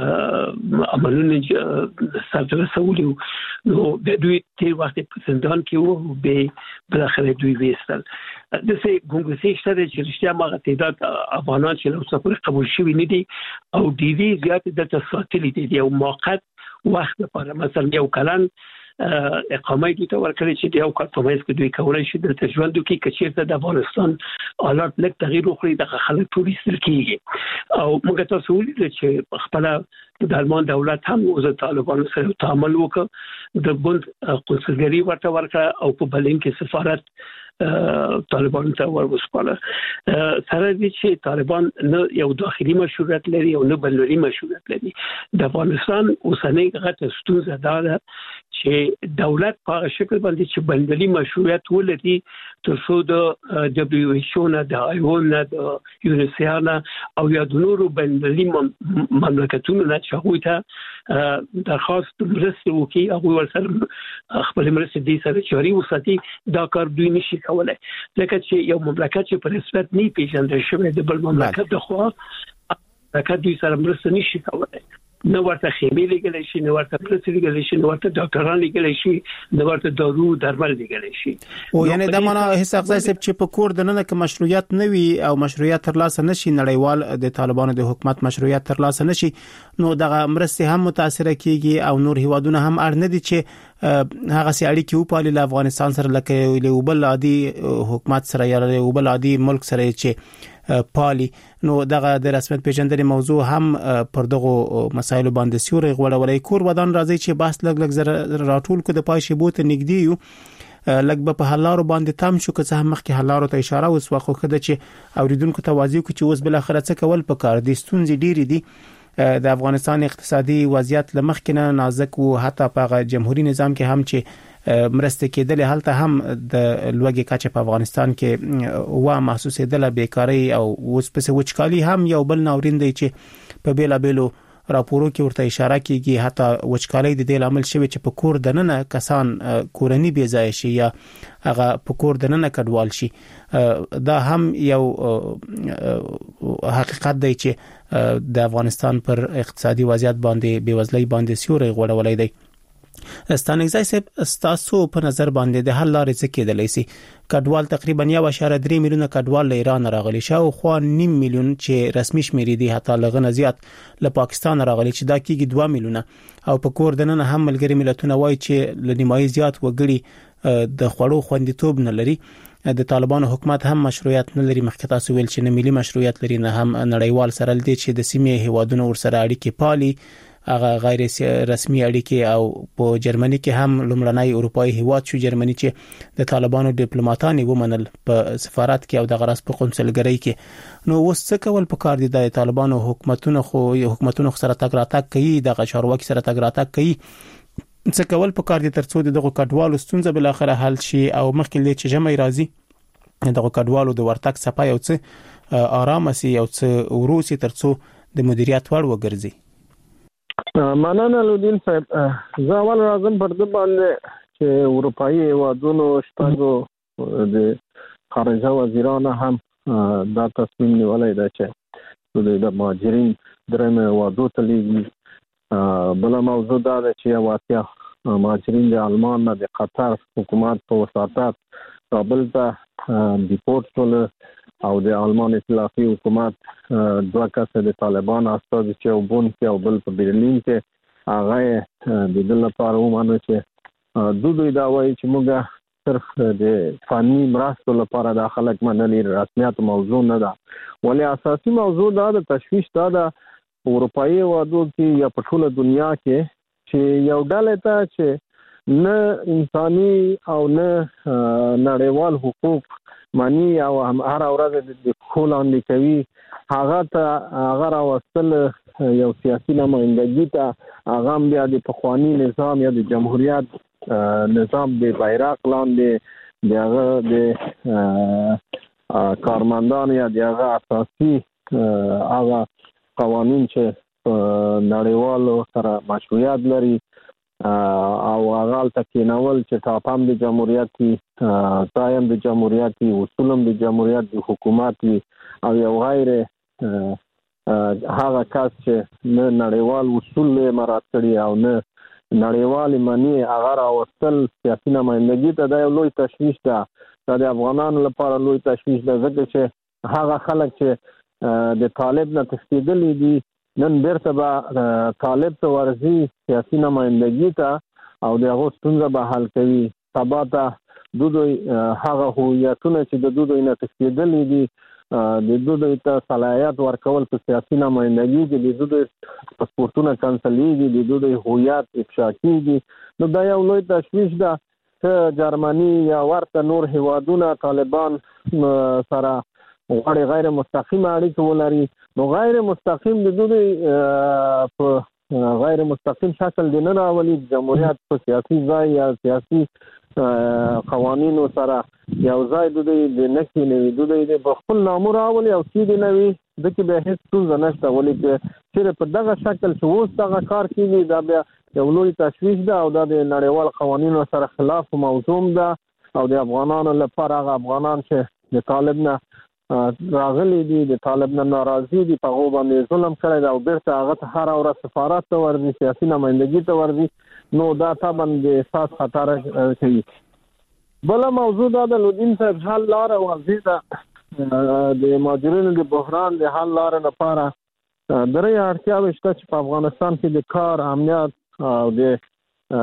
Speaker 4: عملونه سره رسولي نو د دوی تیر وخت په زندان کې وو به بل اخر دوی وېستل د سې ګونګسي شته چې رښتیا ما تعداد افغانان چې له سفر قبول شوی نه دي او د دې زیات د تساتلی دي یو موقت وخت لپاره مثلا یو کلن اقامه دي ته ورکړي چې یو کال په مېز کې دوی کولای شي د تجربه دوی کې کچیرته د افغانستان حالات لږ تغییر وکړي د خلک ټوریست کېږي او موږ تاسو ولید چې خپل د المان دولت هم او د طالبانو سره تعامل وکړ د بند قونسلګری ورته ورکړه او په بلین کې سفارت طالبان ته ورسپاله سره دي چې طالبان نه یو داخلي مشروعیت لري او نه بلوري مشروعیت لري د افغانستان اوسنۍ غټه ستونزه ده چې دولت په شکل باندې چې بلوري مشروعیت ولري تر څو د دبليو ایچ او نه د آی او نه د یونیسیان او یا د نورو بلوري مملکتونو نه چې هغوی ته درخواست مرسته وکړي هغوی ورسره خپل مرسته دي سره جاري وساتي دا کار دوی نشي کولای لکه چې یو مملکت چې په نسبت نه پیژندل شوی د بل مملکت د خوا مملکت دوی سره مرسته نشي کولای نو ورته خیمه لګل شي نو ورته پرڅ لګل شي نو ورته ډاکټران لګل شي نو ورته دارو درمل لګل شي
Speaker 2: او یعنی د معنا هیڅ اغزای سب چې په کور د نن کې مشروعیت نه وي او مشروعیت تر لاسه نشي نړیوال د طالبانو د حکومت مشروعیت تر لاسه نشي نو دغه مرسته هم متاثر کیږي او نور هیوادونه هم اړ نه دي چې هغه سي اړیکې او په افغانستان سره لکه له بل عادي حکومت سره یا له بل عادي ملک سره چې پالي نو دغه د رسمیت پیژندنې موضوع هم پر دغه مسایلو باندې سیوري غوړولې کور ودان راځي چې بحث لګ لګ زره راټول کو د پای بوته نګدي یو لګ په حلارو باندې تام شو که څه مخکې حلارو ته اشاره وسوه خو کده چې اوریدونکو توازی کو چې اوس بل اخر څه کول پکار دي ستونزې ډېری دي د افغانستان اقتصادي وضعیت لمخ کنه نازک او حتی په جمهوریت نظام کې هم چې مرسته کېدل هلته هم د لوګي کچه په افغانستان کې وا محسوسه ده بیکاری او اوس په وچکالي هم یو بل ناورین دی چې په بیلا بیلو راپورو کې ورته اشاره کیږي حتی وچکالي د دې عامل شوی چې په کور دننه کسان کورنی بي ځای شي یا هغه په کور دننه کډوال شي دا هم یو حقیقت دی چې د افغانستان پر اقتصادي وضعیت باندې بیوزلۍ باندې سیوري غوړولې دی ستانګزای صاحب تاسو په نظر باندې د حل لارې څه کېدلی سي؟ کډوال تقریبا یو اشاره درې میلیونه کډوال له ایران راغلي شو خو نیم میلیون چې رسمي شمیرې دي حتی لغنه زیات له پاکستان راغلي چې دا کېږي دوه میلیونه او په کور دننه هم ملګری ملتونه وایي چې له نیمایي زیات وګړي د خوړو خوندیتوب نه لري. د طالبانو حکومت هم مشروعیت نه لري، مخکې تاسو ویل چې نه ملي مشروعیت لري نه هم نړیوال سره لدی چې د سیمې هیوادونو ورسره اړیکې پالي، هغه غیر رسمي اړیکې. او په جرمني کې هم لومړنی اروپאי هیواد شو جرمني چې د طالبانو ډیپلوماټان ومنل په سفارت کې او د غرض په قونسلګرۍ کې. نو اوس څه کول پکار دي؟ د طالبانو حکومتونو خو حکومتونو سره تګ راتګ کوي، د چارواکي سره تګ راتګ کوي، څه کول پکار دي ترڅو دغه کډوالو ستونزه بل اخره حل شي او مخکې لې چې جمع راځي دغه کډوالو د ورتګ صفای او څه آرام سي او څه وروسي ترڅو د مدیریت وړ وګرځي.
Speaker 5: مننه لودین صاحب. زه اول راځم پر د باندې چې اروپאי هیوادونو شپږو د خارجه وزیرانو هم دا تصمیم نیولای دی چې د مهاجرین درېمه هیوادو ته لیږي. بله موضوع دا ده چې یو اتیا مهاجرین د آلمان نه د قطر حکومت په وساطت کابل ته ډیپورټ شول او د آلمان ائتلافي حکومت دوه کسه د طالبان استازي چې وبون کې او بل په برلین کې هغه د دې لپاره ومانه چې دوی دوی دا وایي چې موږ صرف د فني مرستو لپاره د خلک منلي رسمیت موضوع نه ده، ولې اساسي موضوع دا د تشویش دا د اروپאי هیوادو کې یا په ټوله دنیا کې چې یو ډله ته چې نه انساني او نه نړیوال حقوق مانی او هم هر ورځ د کولاندې کوي هغه ته هغه راوستل یو سیاسي نمائندګي ته هغه بیا د پخوانی نظام یا د جمهوریت نظام د بیرغ لاندې دغه د کارمندان یا دغه اساسي هغه قوانين چې نړیوالو سره مشروعیت لري او هغه تکي نول چې تاپام د جمهوریت تایم د جمهوریت اصولم د جمهوریت د حکومت او یو غیر هغه کس چې نه نړیوال اصول مراعات کړي او نه نړیوال معنی هغه راوستل سیاسي نمائندګي ته د لوی تشویش ده. د افغانانو لپاره لوی تشویش ده ځکه چې هغه خلک چې د طالب نه تښتېدلي دي نن بیرته به طالب ته ورځي سیاسي نمائندګي ته او د هغو ستونزه به حل کوي. سبا ته دوی هغه هویتونه چې د دوی نه تښتېدلي دي د دوی ته صلاحیت ورکول په سیاسي نمائندګي کې د دوی پاسپورتونه کنسلیږي، د دوی هویت افشا کیږي. نو دا یو لوی تشویش ده چې جرمني یا ورته نور هیوادونه طالبان سره غواړي غیر مستقیم اړیکه ولري. نو غیر مستقیم د دوی په غیر مستقیم شکل د نه راولي جمهوریت په سیاسي ځای یا سیاسي قوانینو سره یو ځای د دوی د نکې نوي د دوی د خپل نامو راولي او سیدې نوي د کې به هیڅ ستونزه نشته، ولې چې په دغه شکل چې اوس دغه کار کېږي دا بیا یو لوی تشویش ده او دا د نړیوال قوانینو سره خلاف موضوع ده او د افغانانو لپاره هغه افغانان چې د طالب نه راغلي دي د طالب نه ناراضي دي په هغه باندې ظلم کړی دا او بیرته هغه ته هر ورځ سفارت ته ورځي سیاسي نمائندګي ته ورځي. نو دا طبعا د احساس خطر کوي. بل موضوع دا د لودین صاحب حل لاره واضح ده د مهاجرینو د بحران د حل لاره لپاره درې اړتیاوې شته چې په افغانستان کې د کار امنیت او د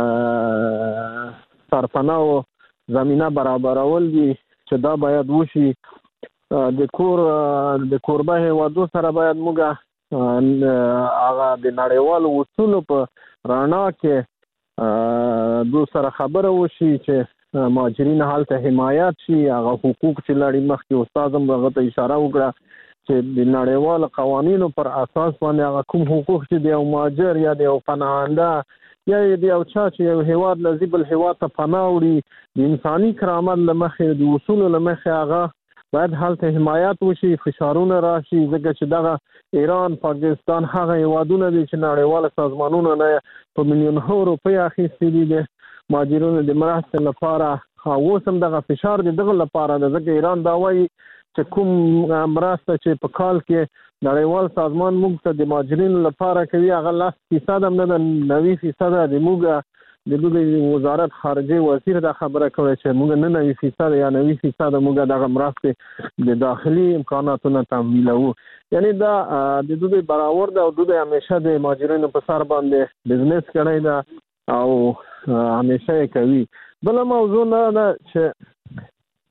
Speaker 5: سرپناه زمينه برابرول دي چې دا باید وشي. د کور د کوربه هیوادو سره باید موږ هغه د نړیوالو اصولو په رڼا کې دو سره خبره وشي چې مهاجرین هلته حمایت شي، هغه حقوق چې لري. مخکې استاد هم هغه ته اشاره وکړه چې د نړیوالو قوانینو پر اساس باندې هغه کوم حقوق چې د یو مهاجر یا د یو پناهنده یا د یو چا چې یو هیواد لذي بل هیواد ته پناه وړي د انساني کرامت له مخې د اصولو له مخې هغه باید هلته حمایت وشي، فشارونه راشي، ځکه چې دغه ایران پاکستان هغه هیوادونه دي چې نړیوال سازمانونه نه په میلیونونو روپۍ اخیستي دي د مهاجرینو د مرستې لپاره. اوس هم دغه فشار د دغه لپاره ده ځکه ایران دا وایي چې کوم مرسته چې په کال کې نړیوال سازمان موږ ته د مهاجرینو لپاره کوي هغه لس فیصد هم نه ده، نوي فیصد د موږ د دوی وزارت خارجه وزیر دا خبره کوي چې موږ نه نوي فیصد یا نوي فیصد موږ دغه مرستې د داخلي امکاناتونو تمویلوو. یعنی دا د دوی برابر ده او دوی همیشه د مهاجرینو په سر باندې بزنس کړی ده او همیشه یې کوي. بل موضوع نه ده چې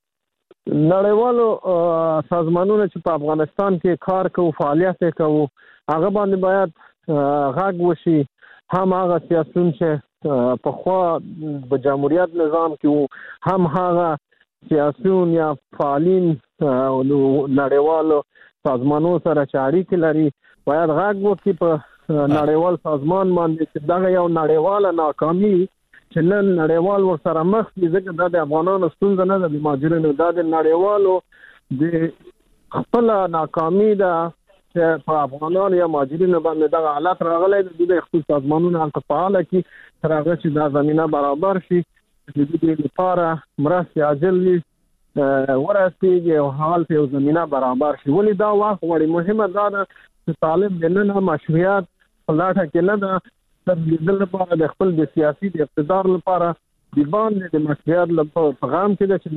Speaker 5: نړیوالو سازمانونو چې په افغانستان کې کار کوي فعالیت کوي هغه باندې باید غږ وشي. هم هغه سیاسيون چې په خوا په جمهوریت نظام کې هم هغه سیاسيون یا فعالین نړیوالو سازمانونو سره اړیکې لري باید غږ وکړي په نړیوال سازمان باندې چې دا یو نړیواله ناکامي چې نن نړیوال ورسره مخ دي ځکه دا د افغانانو ستونزه نه ده د مهاجرینو دا د نړیوالو د خپل ناکامي ده چې په افغانانو یا مهاجرینو باندې دا حالت راغلی د دوی خپل سازمانونو هلته فعاله کړي تر هغه چې دا زمينه برابر شي د دوی لپاره مرستې عاجل وي ورسیږي او حال په زمينه برابر شي. ولې دا واخ وړي مهمه ده چې طالب د نن مشروعیت پلاټه کې نه ده د لپاره د خپل د سیاسي د اقتدار لپاره د باندې د مشروعیت لپاره پیغام کې د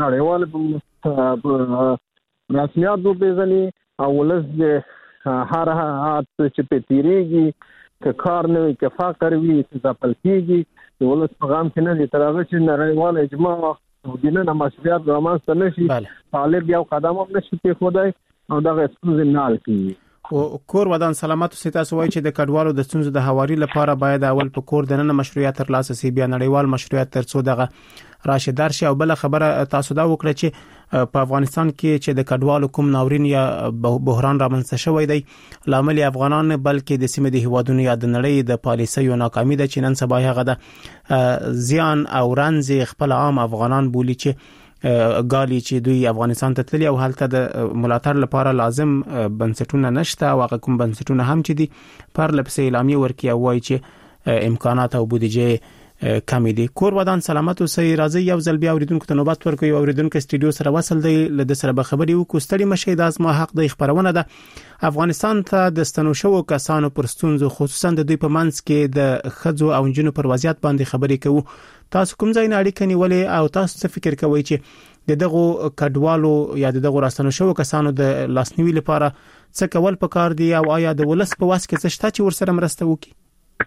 Speaker 5: نړیوال رسمیات وبېځني او ولز هر حالت چې په تیریږي که کار نه وي که فقر وي چې ځپل کېږي د ولز پیغام کې نه دي تر هغه چې نړیوال اجماع او د نن مشروعیت رامنځته نشي طالب یو قدم هم نشي کېښودی او دغه ستونزې نه حل کېږي.
Speaker 2: او کور ودان سلامت سي تاسو وایي چې د کډوالو د ستونزو د هواري لپاره باید اول په کور د نن مشروعیت ترلاسه سي بیا نړیوال مشروعیت ترڅو دغه راشدار شي. او بل خبره تاسو دا وکړه چې په افغانستان کې چې د کډوالو کوم ناورین یا بحران رامنځته شوی دی لامل افغانان بلکې د سیمې د هیوادونو یا د نړۍ د پالیسیو ناکامي ده چې نن سبا هغه د زیان او رنز خپل عام افغانان بولی چې غالي چې دوی افغانستان ته تللی او حالت د ملاتړ لپاره لازم بنسټونه نشته او هغه کوم بنسټونه هم چې دي پر لپسې اعلامیه ورکي او وایي چې امکانات او بودیجه کم دي. کور ودان سلامت او سي راځي یو ځل بیا اوریدونکو ته نوبت ورکوي او اوریدونکو استډیو سره وصل دی له سره به خبري وکړو. ستړي مشه د ازما حق د خبرونه ده افغانستان ته د ستنو شو کسانو پر ستونزو خصوصا د دوی په منځ کې د خځو او جنونو پر وضعیت باندې خبري کوو. تاسو کوم ځای نه اړیکه نیولې او تاسو څه فکر کوئ چې د دغه کډوالو یا د دغه راستنو شو کسانو د لاسنیوي لپاره څه کول پکار دي او آیا د ولس په واس کې څه شته چې ورسره مرسته وکړي؟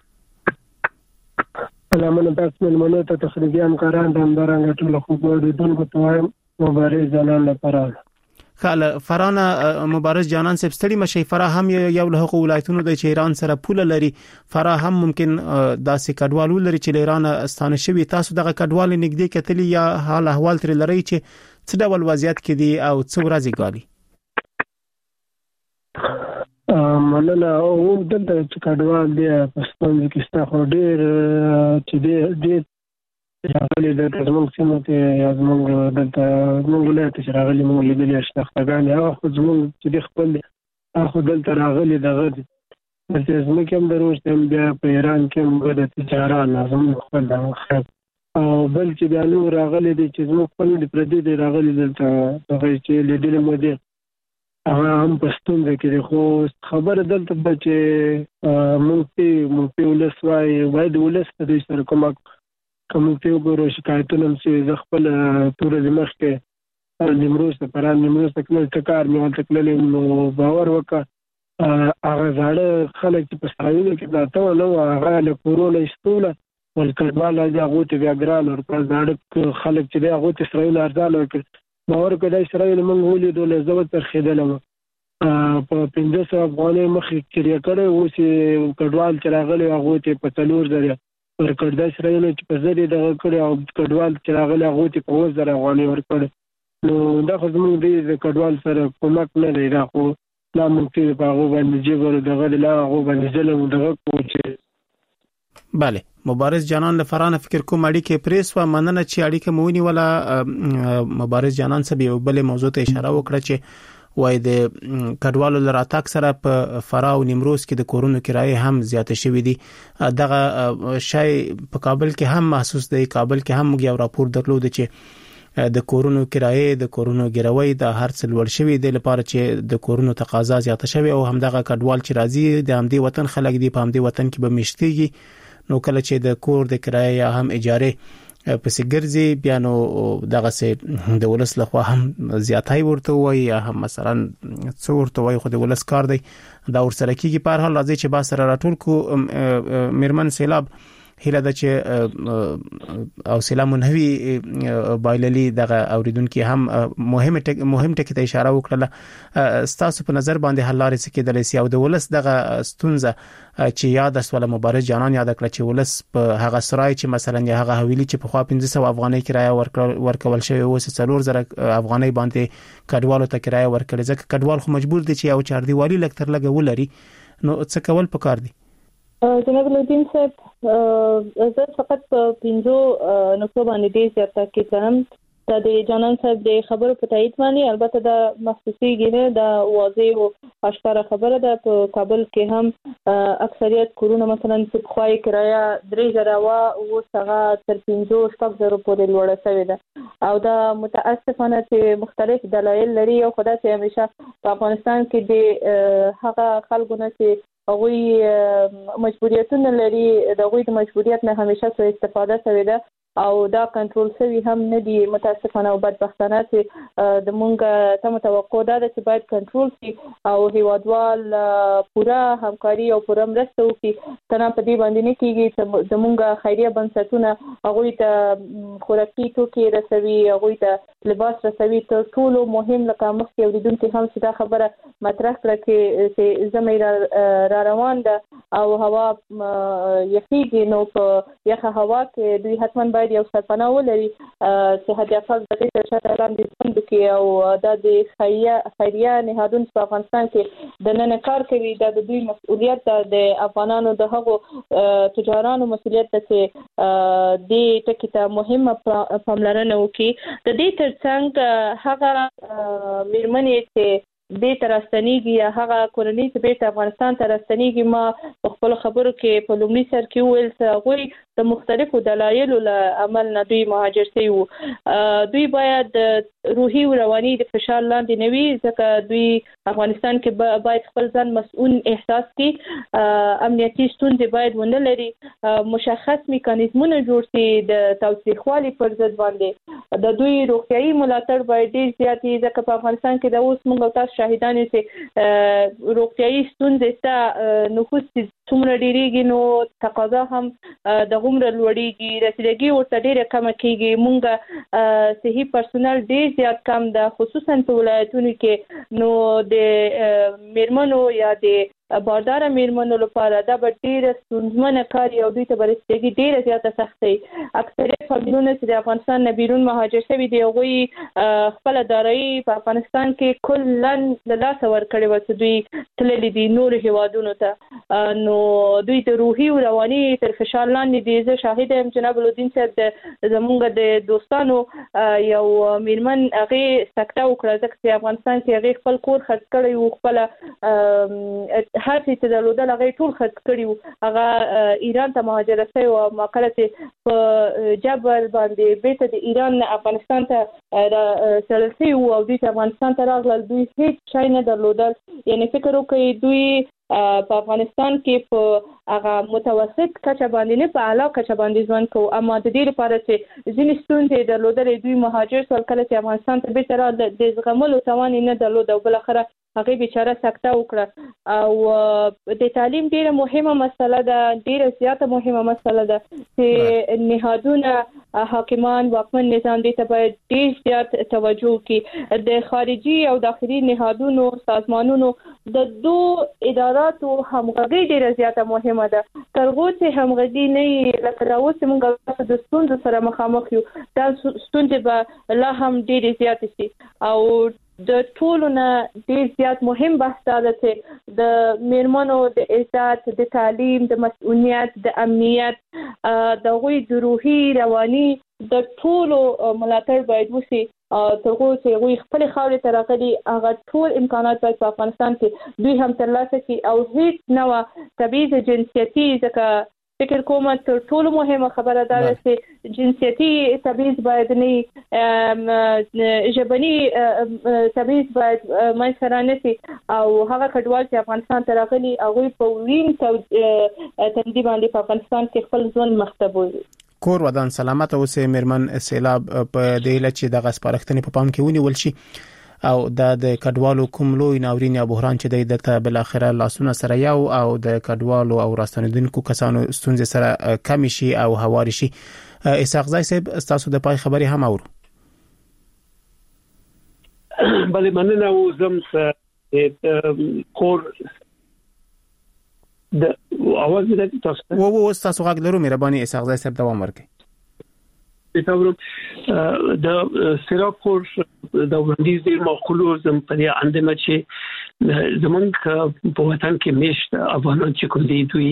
Speaker 7: علامه تاسو ملمنو ته تخریبي همکاران د همدارنګه ټول خبرو دونکو ته مبارز جانان لپاره
Speaker 2: خاله فرانه مبارز جانان صاحب ستړي مشي فرا هم یو له حقوق ولایتونو د ایران سره پوله لري فرا هم ممکن داسې کډوالو لري چې ایران ستانه شوی تاسو دغه کډوال نګدي کتلی یا حال احوال تر لري چې څه ډول وضعیت کې دي او څو ورځې غالي
Speaker 7: مننه او دلته چې کډوال دی پښتون کې ستاسو ډیر چې ډیر راغلي د زموږ سیمه کې زموږ دلته زموږ ولایت چې راغلي موږ لیدلې شناختګان هغه خو زموږ چې خپل هغه دلته راغلي دغه چې زموږ کوم دروځ هم بیا په ایران کې موږ د تجارت لازم خپل دغه او بل چې بیا نو راغلي دي چې زموږ خپل د پردي دی راغلي دلته هغه چې لیدلې مو دي هغه هم پښتون دی کې خو خبر دلته چې موږ په موږ په ولس وای وای د ولس د سره کومه کوم ته وګورو شکایتونه چې ز خپل تورې مخ کې نیمروز ته پران نیمروز ته کله تکار مې ولته کله نو باور وکړه هغه ځاړه خلک چې په اسرائیل کې دا ته نو هغه له کورونا استوله ولکډوال هغه ته بیا ګران ورته ځاړه خلک چې هغه ته اسرائیل ارزاله وکړ باور کړه اسرائیل موږ ولیدو له زو تر خیدلم په پنځه سوه افغانۍ مخې کې کړی اوس کډوال چې راغلی هغه ته په څلور زره ورکړ د اسرائیل چې په زری دغه کړي او کډوال چې راغلی هغه ته په وزره افغانۍ ورکړ نو دا خو زموږ د کډوال سره کومک نه دی دا خو لا مونږ په هغه باندې جبر دغه لا هغه باندې ظلم دغه کو چې
Speaker 2: bale مبارز جانان لفرانه فکر کوم اړیکه پریس و مننه چې اړیکه مونی ولا مبارز جانان سبي بل موضوع ته اشاره وکړه چې وای د کډوالو لراتاک سره په فرا او نیمروز کې د کورونو کرایه هم زیاته شوې دي دغه شای په کابل کې هم محسوس دی کابل کې هم یو راپور درلود چې د کورونو کرایه د کورونو ګروي د هر څل ور شوې د لپاره چې د کورونو تقاضا زیاته شوې او هم دغه کډوال چې راځي د همدې وطن خلک دي په همدې وطن کې به مشتيږي نو کله چې د کور د کرایه یا هم اجاره پسې ګرځي بیا نو دغه سه د ولس لخوا هم زیاتای ورته وای یا هم مثلا څو ورته وای خو د ولس کار دی دا ورسره کیږي. په هر حال راځي چې با سره راټول کو میرمن سیلاب هله د چې او سلام منهوي بایللی دغه اوریدونکو هم مهم ټک مهم ټکی ته اشاره وکړه. ستاسو په نظر باندې حل لارې څه کېدل سي او د ولس دغه ستونزه چې یاد اسوله مبارز جانان یاد کړ چې ولس په هغه سرای چې مثلا یا هغه حویلی چې په خوا پنځه سوه افغانۍ کرایه ورکړل ورکول شوی اوس څلور زره افغانۍ باندې کډوالو ته کرایه ورکړي ځکه کډوال خو مجبور دي چې یو چاردیوالي لکتر لګ ولري نو څه کول پکار دي؟
Speaker 3: جناب الدین صاحب زه فقط په پنځو نقطو باندې ډېر زیات تاکید کوم. دا د جانان صاحب د خبرو په تایید باندې البته دا مخصوصي ګینه دا واضح او اشکار خبره ده. په کابل کې هم اکثریت کورونه مثلا په خوای کرایه درې زره وا او څنګه تر پنځو شپږ زره پورې لوړه شوې ده او دا متاسفانه چې مختلف دلایل لري او خدای چې همیشه په افغانستان کې د هغه خلکو نه چې هغوی مجبوریتونه لري د هغوی د مجبوریت نه همیشه سو استفاده شوې ده او دا کنټرول شوی هم نه دي. متاسفانه او بدبختانه چې د مونږه تم توقع ده چې باید کنټرول شي او هیوادوال پوره همکاري او پوره مرسته وکړي. تنه په دې باندې نه کیږي چې د مونږه خیریه بنسټونه هغوی ته خوراکي توکي رسوي هغوی ته لباس رسوي. تر ټولو مهم لکه مخکې اوریدونکو هم چې دا خبره مطرح کړه چې زمې را روان ده او هوا یخیږي نو په یخه هوا کې دوی حتما باید یو سرپناه ولري چې هدي افضل د دې شرط لاندې ژوند کوي او دا د خیریه خیریه نهادونو په افغانستان کې د نن کار کوي. دا د دوی مسؤلیت ده د افغانانو د هغو تجارانو مسؤلیت ده چې د ټکی ته مهمه پاملرنه وکړي. د دې ترڅنګ هغه میرمنې چې د ترستنیږي یا هغه کورنۍ چې بیرته افغانستان ته راستنیږي ما په خپل خبرو کې په لومړي سر کې ویل چې هغوی د مختلفو دلایلو له عمل نه دوی مهاجر شوي وو. دوی باید روحي او رواني د فشار لاندې نه وي ځکه دوی افغانستان کې باید خپل ځان مسؤل احساس کړي. امنیتي ستونزې باید ونه لري. مشخص میکانیزمونه جوړ شي د تاوتریخوالي پر ضد باندې. د دوی روغتیايي ملاتړ باید ډېر زیات وي ځکه په افغانستان کې د اوس موږ تاسو شاهدان یو چې روغتیايي ستونزې ته نفوس څومره ډېریږي نو تقاضا هم د غومره لوړیږي. رسیدګي ورته ډېره کمه کیږي. مونږ صحي پرسونل ډېر زیات کم ده خصوصا په ولایتونو کې نو د میرمنو یا د باردار میرمنو لپاره دا به ډېره ستونزمنه کار او دوی ته به رسیدګي ډېره زیاته سختي. اکثریت فامیلونه چې د افغانستان نه بیرون مهاجر شوي دي هغوی خپل دارایي په افغانستان کې کلن له لاسه ورکړې وه چې دوی تللي دي نورو هیوادونو ته نو دوی د روحي او رواني تر فشار لاندې دي. زه شاهده یم جناب الدین صاحب د زمونږ د دوستانو یو میرمن هغې سکته وکړه ځکه چې افغانستان کې هغې خپل کور خرڅ کړی و خپله هر څه چې درلودل هغه ټول خرڅ کړي وو. هغه ایران ته مهاجره شوی او ما کله چې په جبر باندې بیرته د ایران افغانستان ته سړل شوي وو او دوی ته افغانستان ته راغلل دوی هیڅ شی نه درلودل. یعنې فکر وکړئ دوی په افغانستان کې په هغه متوسط کچه باندې نه په اعلی کچه باندې ژوند کوو اما د دې لپاره چې ځینې ستونزې درلودلې دوی مهاجر شول کله چې افغانستان ته بیرته راغلل د زغملو توان یې نه درلود او بالاخره هغه بیچاره سکته وکړه. او د تعلیم ډیره مهمه مسله ده ډیره زیاته مهمه مسله ده چې نهادونه حاکمان واکمن نظام دې ته باید ډیر زیات توجه وکړي. د خارجي او داخلي نهادونو سازمانونو د دوه اداراتو همغږي ډیره زیاته مهمه ده. تر هغه چې همغږي نه لکه دا اوس موږ د ستونزو سره مخامخ یو دا ستونزې به لا هم ډیره زیات شي او د ټولو نه ډیر زیات مهم بحث دا ده چې د میرمنو د عزت د تعلیم د مسؤلیت د امنیت د هغوی د روحي رواني د ټولو ملاتړ باید وشي. تر هغو چې هغوی خپلې خاورې ته راغلي هغه ټول امکانات باید په افغانستان کې دوی هم ترلاسه کړي او هیڅ نوع تبعیض جنسیتي ځکه فکر کوم تر ټولو مهمه خبره دا ده چې جنسيتي تبعیض باید نه ژبني تبعیض باید منځرانه شي او هغه کډوال چې افغانستان ته راغلي هغه په وین تندي باندې په افغانستان کې خپل ځون مختبوي.
Speaker 2: کور ودان سلامت اوسه مرمن سیلاب په دې لچې د غسپارښتنې په پام کې ونیول شي او د کډوالو کوم لوی ناورین یا بحران چې د ته بل اخره لاسونه سره یو او د کډوالو او راستنیدونکو کسانو ستونزې سره کم شي او هواري شي. اسحاق زای صاحب تاسو د پای خبري هم اورو.
Speaker 4: بله مننه او زم څه کور د اواز دې تاسو
Speaker 2: وو وو تاسو غږ لرو مهرباني اسحاق زای صاحب دوام ورکړئ.
Speaker 4: د سیراکور د وړاندیز ډیر معقول زم په دې اندنه چې زمونږ په وطن کې مشت افغانان چې کوم دي دوی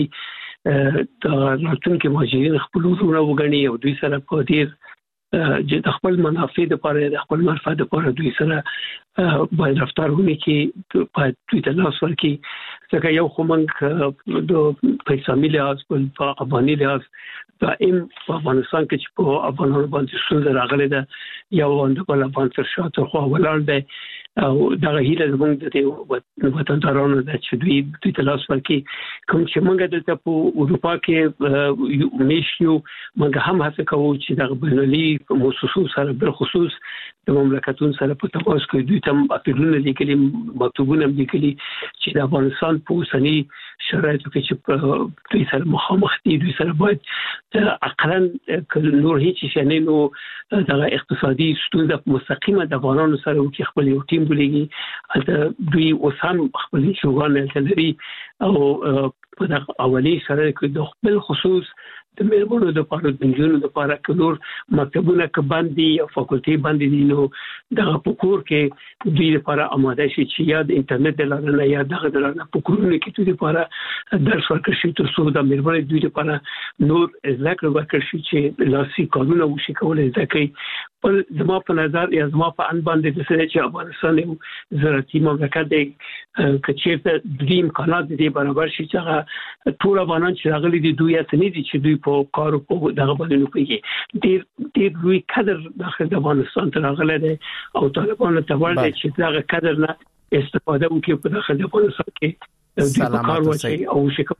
Speaker 4: د راتلونکي مهاجرین خپل ورونه وګڼي او دوی سره په ډیر چې د خپل منافع لپاره د خپل منفعت لپاره دوی سره باید رفتار وکړي چې په دوی ته لاس ورکړي. ځکه یو خو موږ د پیسې ملياز په افغاني لحاظ دائم په افغانستان کې چې په افغانانو باندې څه راغلي ده یو د بل افغان تر شاته خو ولر ده او دا هیله زموږ د وطندارانو د چې دوی د تلاش ورکړي کوم چې موږ د په اروپا کې میشیو موږ هم هڅه کوو چې د بینالي مؤسسو سره بل خصوص د مملکتونو سره په تماس کې دوی تم اپیلونه لیکلي مکتوبونه لیکلي چې د افغانستان په اوسني شرایطو کې چې دوی سره مخامخ دي دوی سره باید اقلا نور هیڅ شي نه نو د اقتصادي ستونزې مستقیمه د افغانانو سره او چې خپل یو ټیم بلېږي البته دوی اوسان خپل شوګان لري او په دغه اولي سره کې د خپل خصوص د میرمنو د پاره د جنونو د پاره کلور مکتبونه ک باندې او فاکولټي باندې دي نو دغه پکور کې دوی لپاره آماده شي چې یا د انټرنیټ د لارې یا دغه د لارې پکورونه کې دوی لپاره درس ورکړي شي تر څو د میرمنو دوی لپاره نور ذکر ورکړي شي چې لاسي قانون وشي کولای ځکه پر زما په نظر یا زما په ان باندې د سره چې افغانستان یو زراعتي مملکت دی کچې ته د امکانات دي برابر شي چې ټول افغانان چې راغلي دي دوی اتنې دي چې دوی په کارو په دغه باندې نو کوي ډېر ډېر دوی قدر د افغانستان ته راغلي دي او طالبانو ته ورته چې دغه قدر نه استفاده وکړي په داخل افغانستان کې د کار وچی او شکل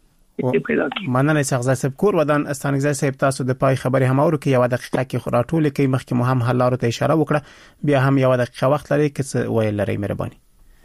Speaker 2: مننه اسحاق زای صاحب کور ودان استانګزای صاحب تاسو د پای خبري هم اورو کې یو دقیقه کې خراټول کې مخکې مو هم حلارو ته اشاره وکړه بیا هم یو دقیقه وخت لري چې ویل لري مهرباني.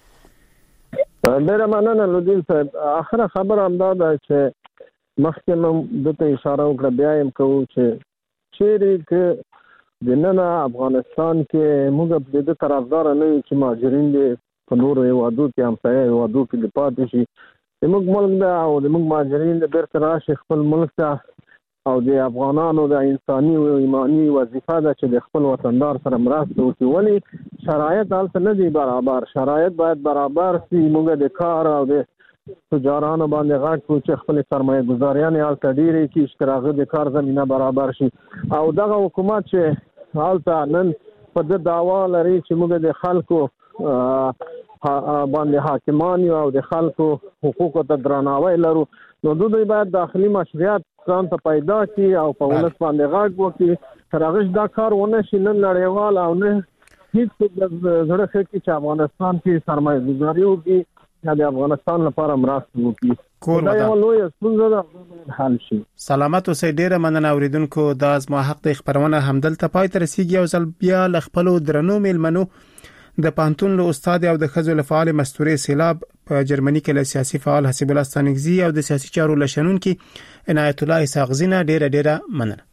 Speaker 5: ډیره مننه لودین صاحب اخره خبر هم دا ده چې مخکې مو د ته اشاره وکړه بیا هم کوو چې چیرې کې د نن افغانستان کې موږ د طرفدار نه یو چې مهاجرین دي په نورو هیوادو کې هم په هیوادو کې د پاتې شي زموږ ملک دا او زموږ مهاجرین د بیرته راشي خپل ملک ته او د افغانانو د انساني او ایمانی وظیفه ده چې د خپل وطندار سره مرسته وکړي ولې شرایط هلته نه دي برابر شرایط باید برابر شي موږ د کار او د تجارانو باندې غږ کوو چې خپل سرمایه ګزاریان هلته ډېرې کړي چې هغه د کار زمینه برابر شي او دغه حکومت چې هلته نن په د دعوا لري چې موږ د خلکو باندې حاکمان او د خلکو حقوقو ته درناوی لرو نو دوی باید داخلي مشروعیت ځان ته پیدا کړي او په ولس باندې غږ وکړي تر هغه دا کار ونه شي نن نړیوال او نه هیڅ د زړه کې چې افغانستان کې سرمایه گذاري وکړي یا د افغانستان لپاره مرسته وکړي
Speaker 2: کور
Speaker 5: دا یو لوی ستونزه ده حل شي.
Speaker 2: سلامت اوسئ ډیره مننه اوریدونکو دا از ما حق د خبرونه همدلته پای ته رسیدي او ځل بیا ل خپل درنو میلمنو د پانتون له استاد او د خزو له فعال مستوري سیلاب په جرمني کې له سیاسي فعال حسیب الله استانګزي او د سیاسي چارو لشنون کې عنایت الله اسحاق زینه ډیره ډیره مننه.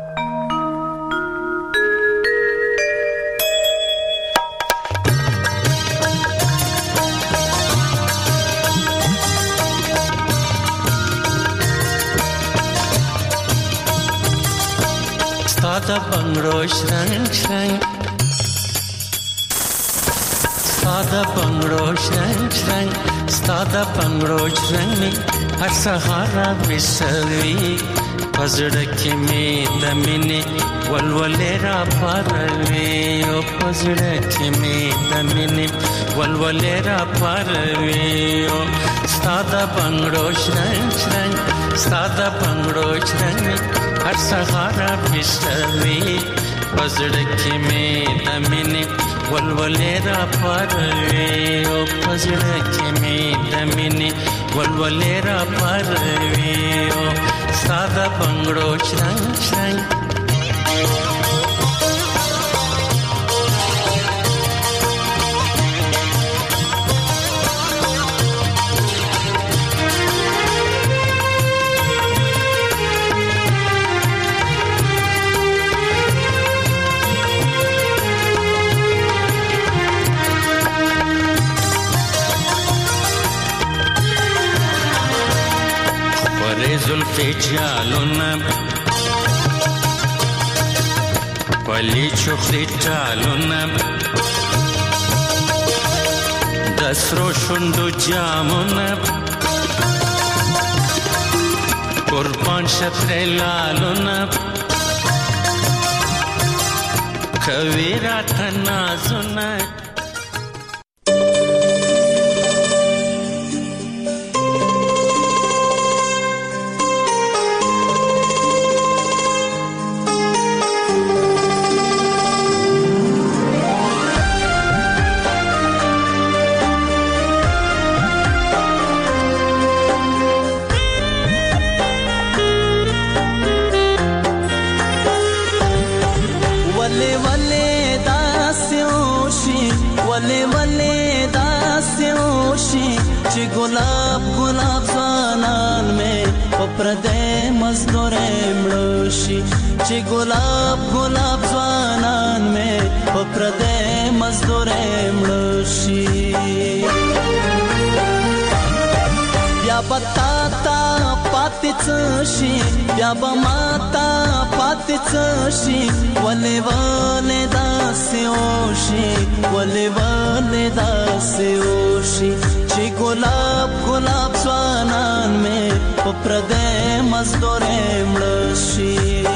Speaker 8: ساده بنگړو شرنګ شرنګ ساده بنگړو شرنګ شرنګ ساده بنگړو شرنګ هر سهار وسوي پزړه کې مې د مینې ولولې را پاروي او پزړه کې مې د مینې ولولې را پاروي او ستاده بنگړو شرنګ شرنګ ستاده بنگړو شرنګ هر سهار پښتوي پزړه کې مې د مینې ولولې را پاروي او پزړه کې مې د مینې ولولې را پاروي او ستاده بنگړو شرنګ شرنګ زلفی جالونا پلی چخلی جالونا دسرو شندو جامونا قربان شتر لالونا کویرا تنازونا
Speaker 9: गुलाब गुलाब ज़वानान में पप्रदे मज़दूरे मड़ोशी ची गुलाब गुलाब ज़वानान में पप्रदे मज़दूरे मड़ोशी या बताता पाती चशी या बमाता पाती चशी वले वले दासे ओशी वले वले दासे ओशी ची गुलाब गुलाब ज़वानान में पप्रदे मज़दूरे मड़ोशी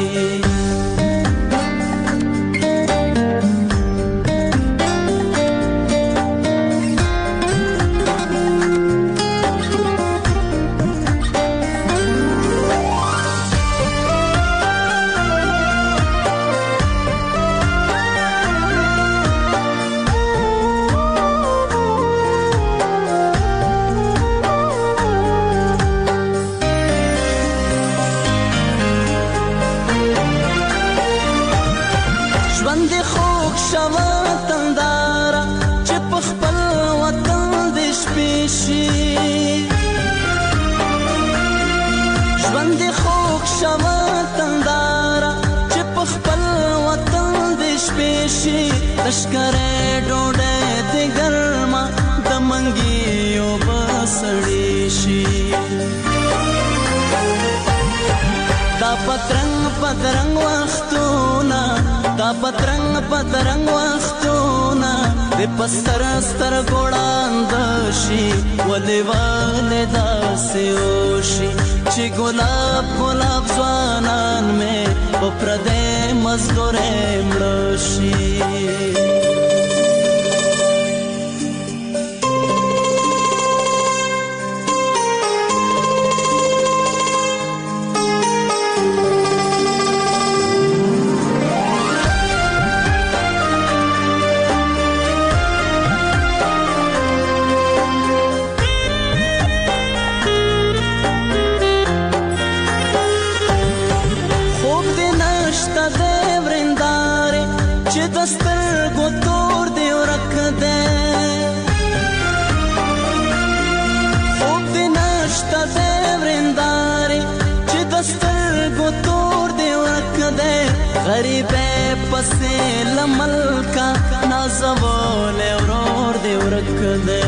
Speaker 9: लश्करे डोडे दे गर्मा दमंगियो बसड़ीशी दा पतरंग पतरंग वख्तूना दा पतरंग पतरंग वख्तूना दे पस्तर स्तर गोड़ांदशी वले वले दासे ओशी ची गुलाब गुलाब ज़वानान में पप्रदे मज़दूरे मड़ोशी गरीबे पसे लमल का नाज़वोले और दे रख दे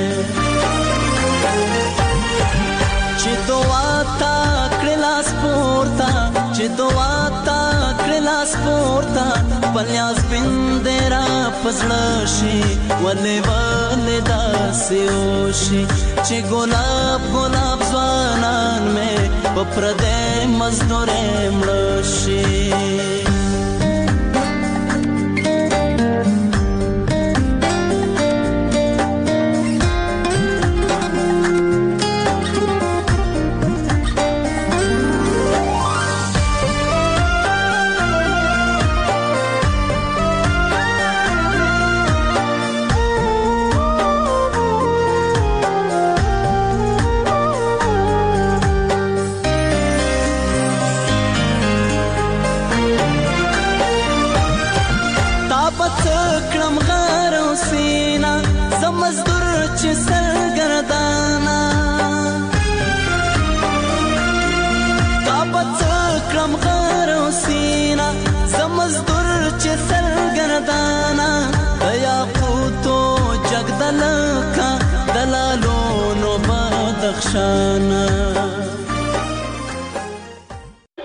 Speaker 9: चिदोआता क्रिलास पोर्ता चिदोआता क्रिलास पोर्ता पल्यास बिंदेरा पसड़शी वले वले दासे ओशी ची गुलाब गुलाब ज़वानान में په پردې مزدورې مړ شي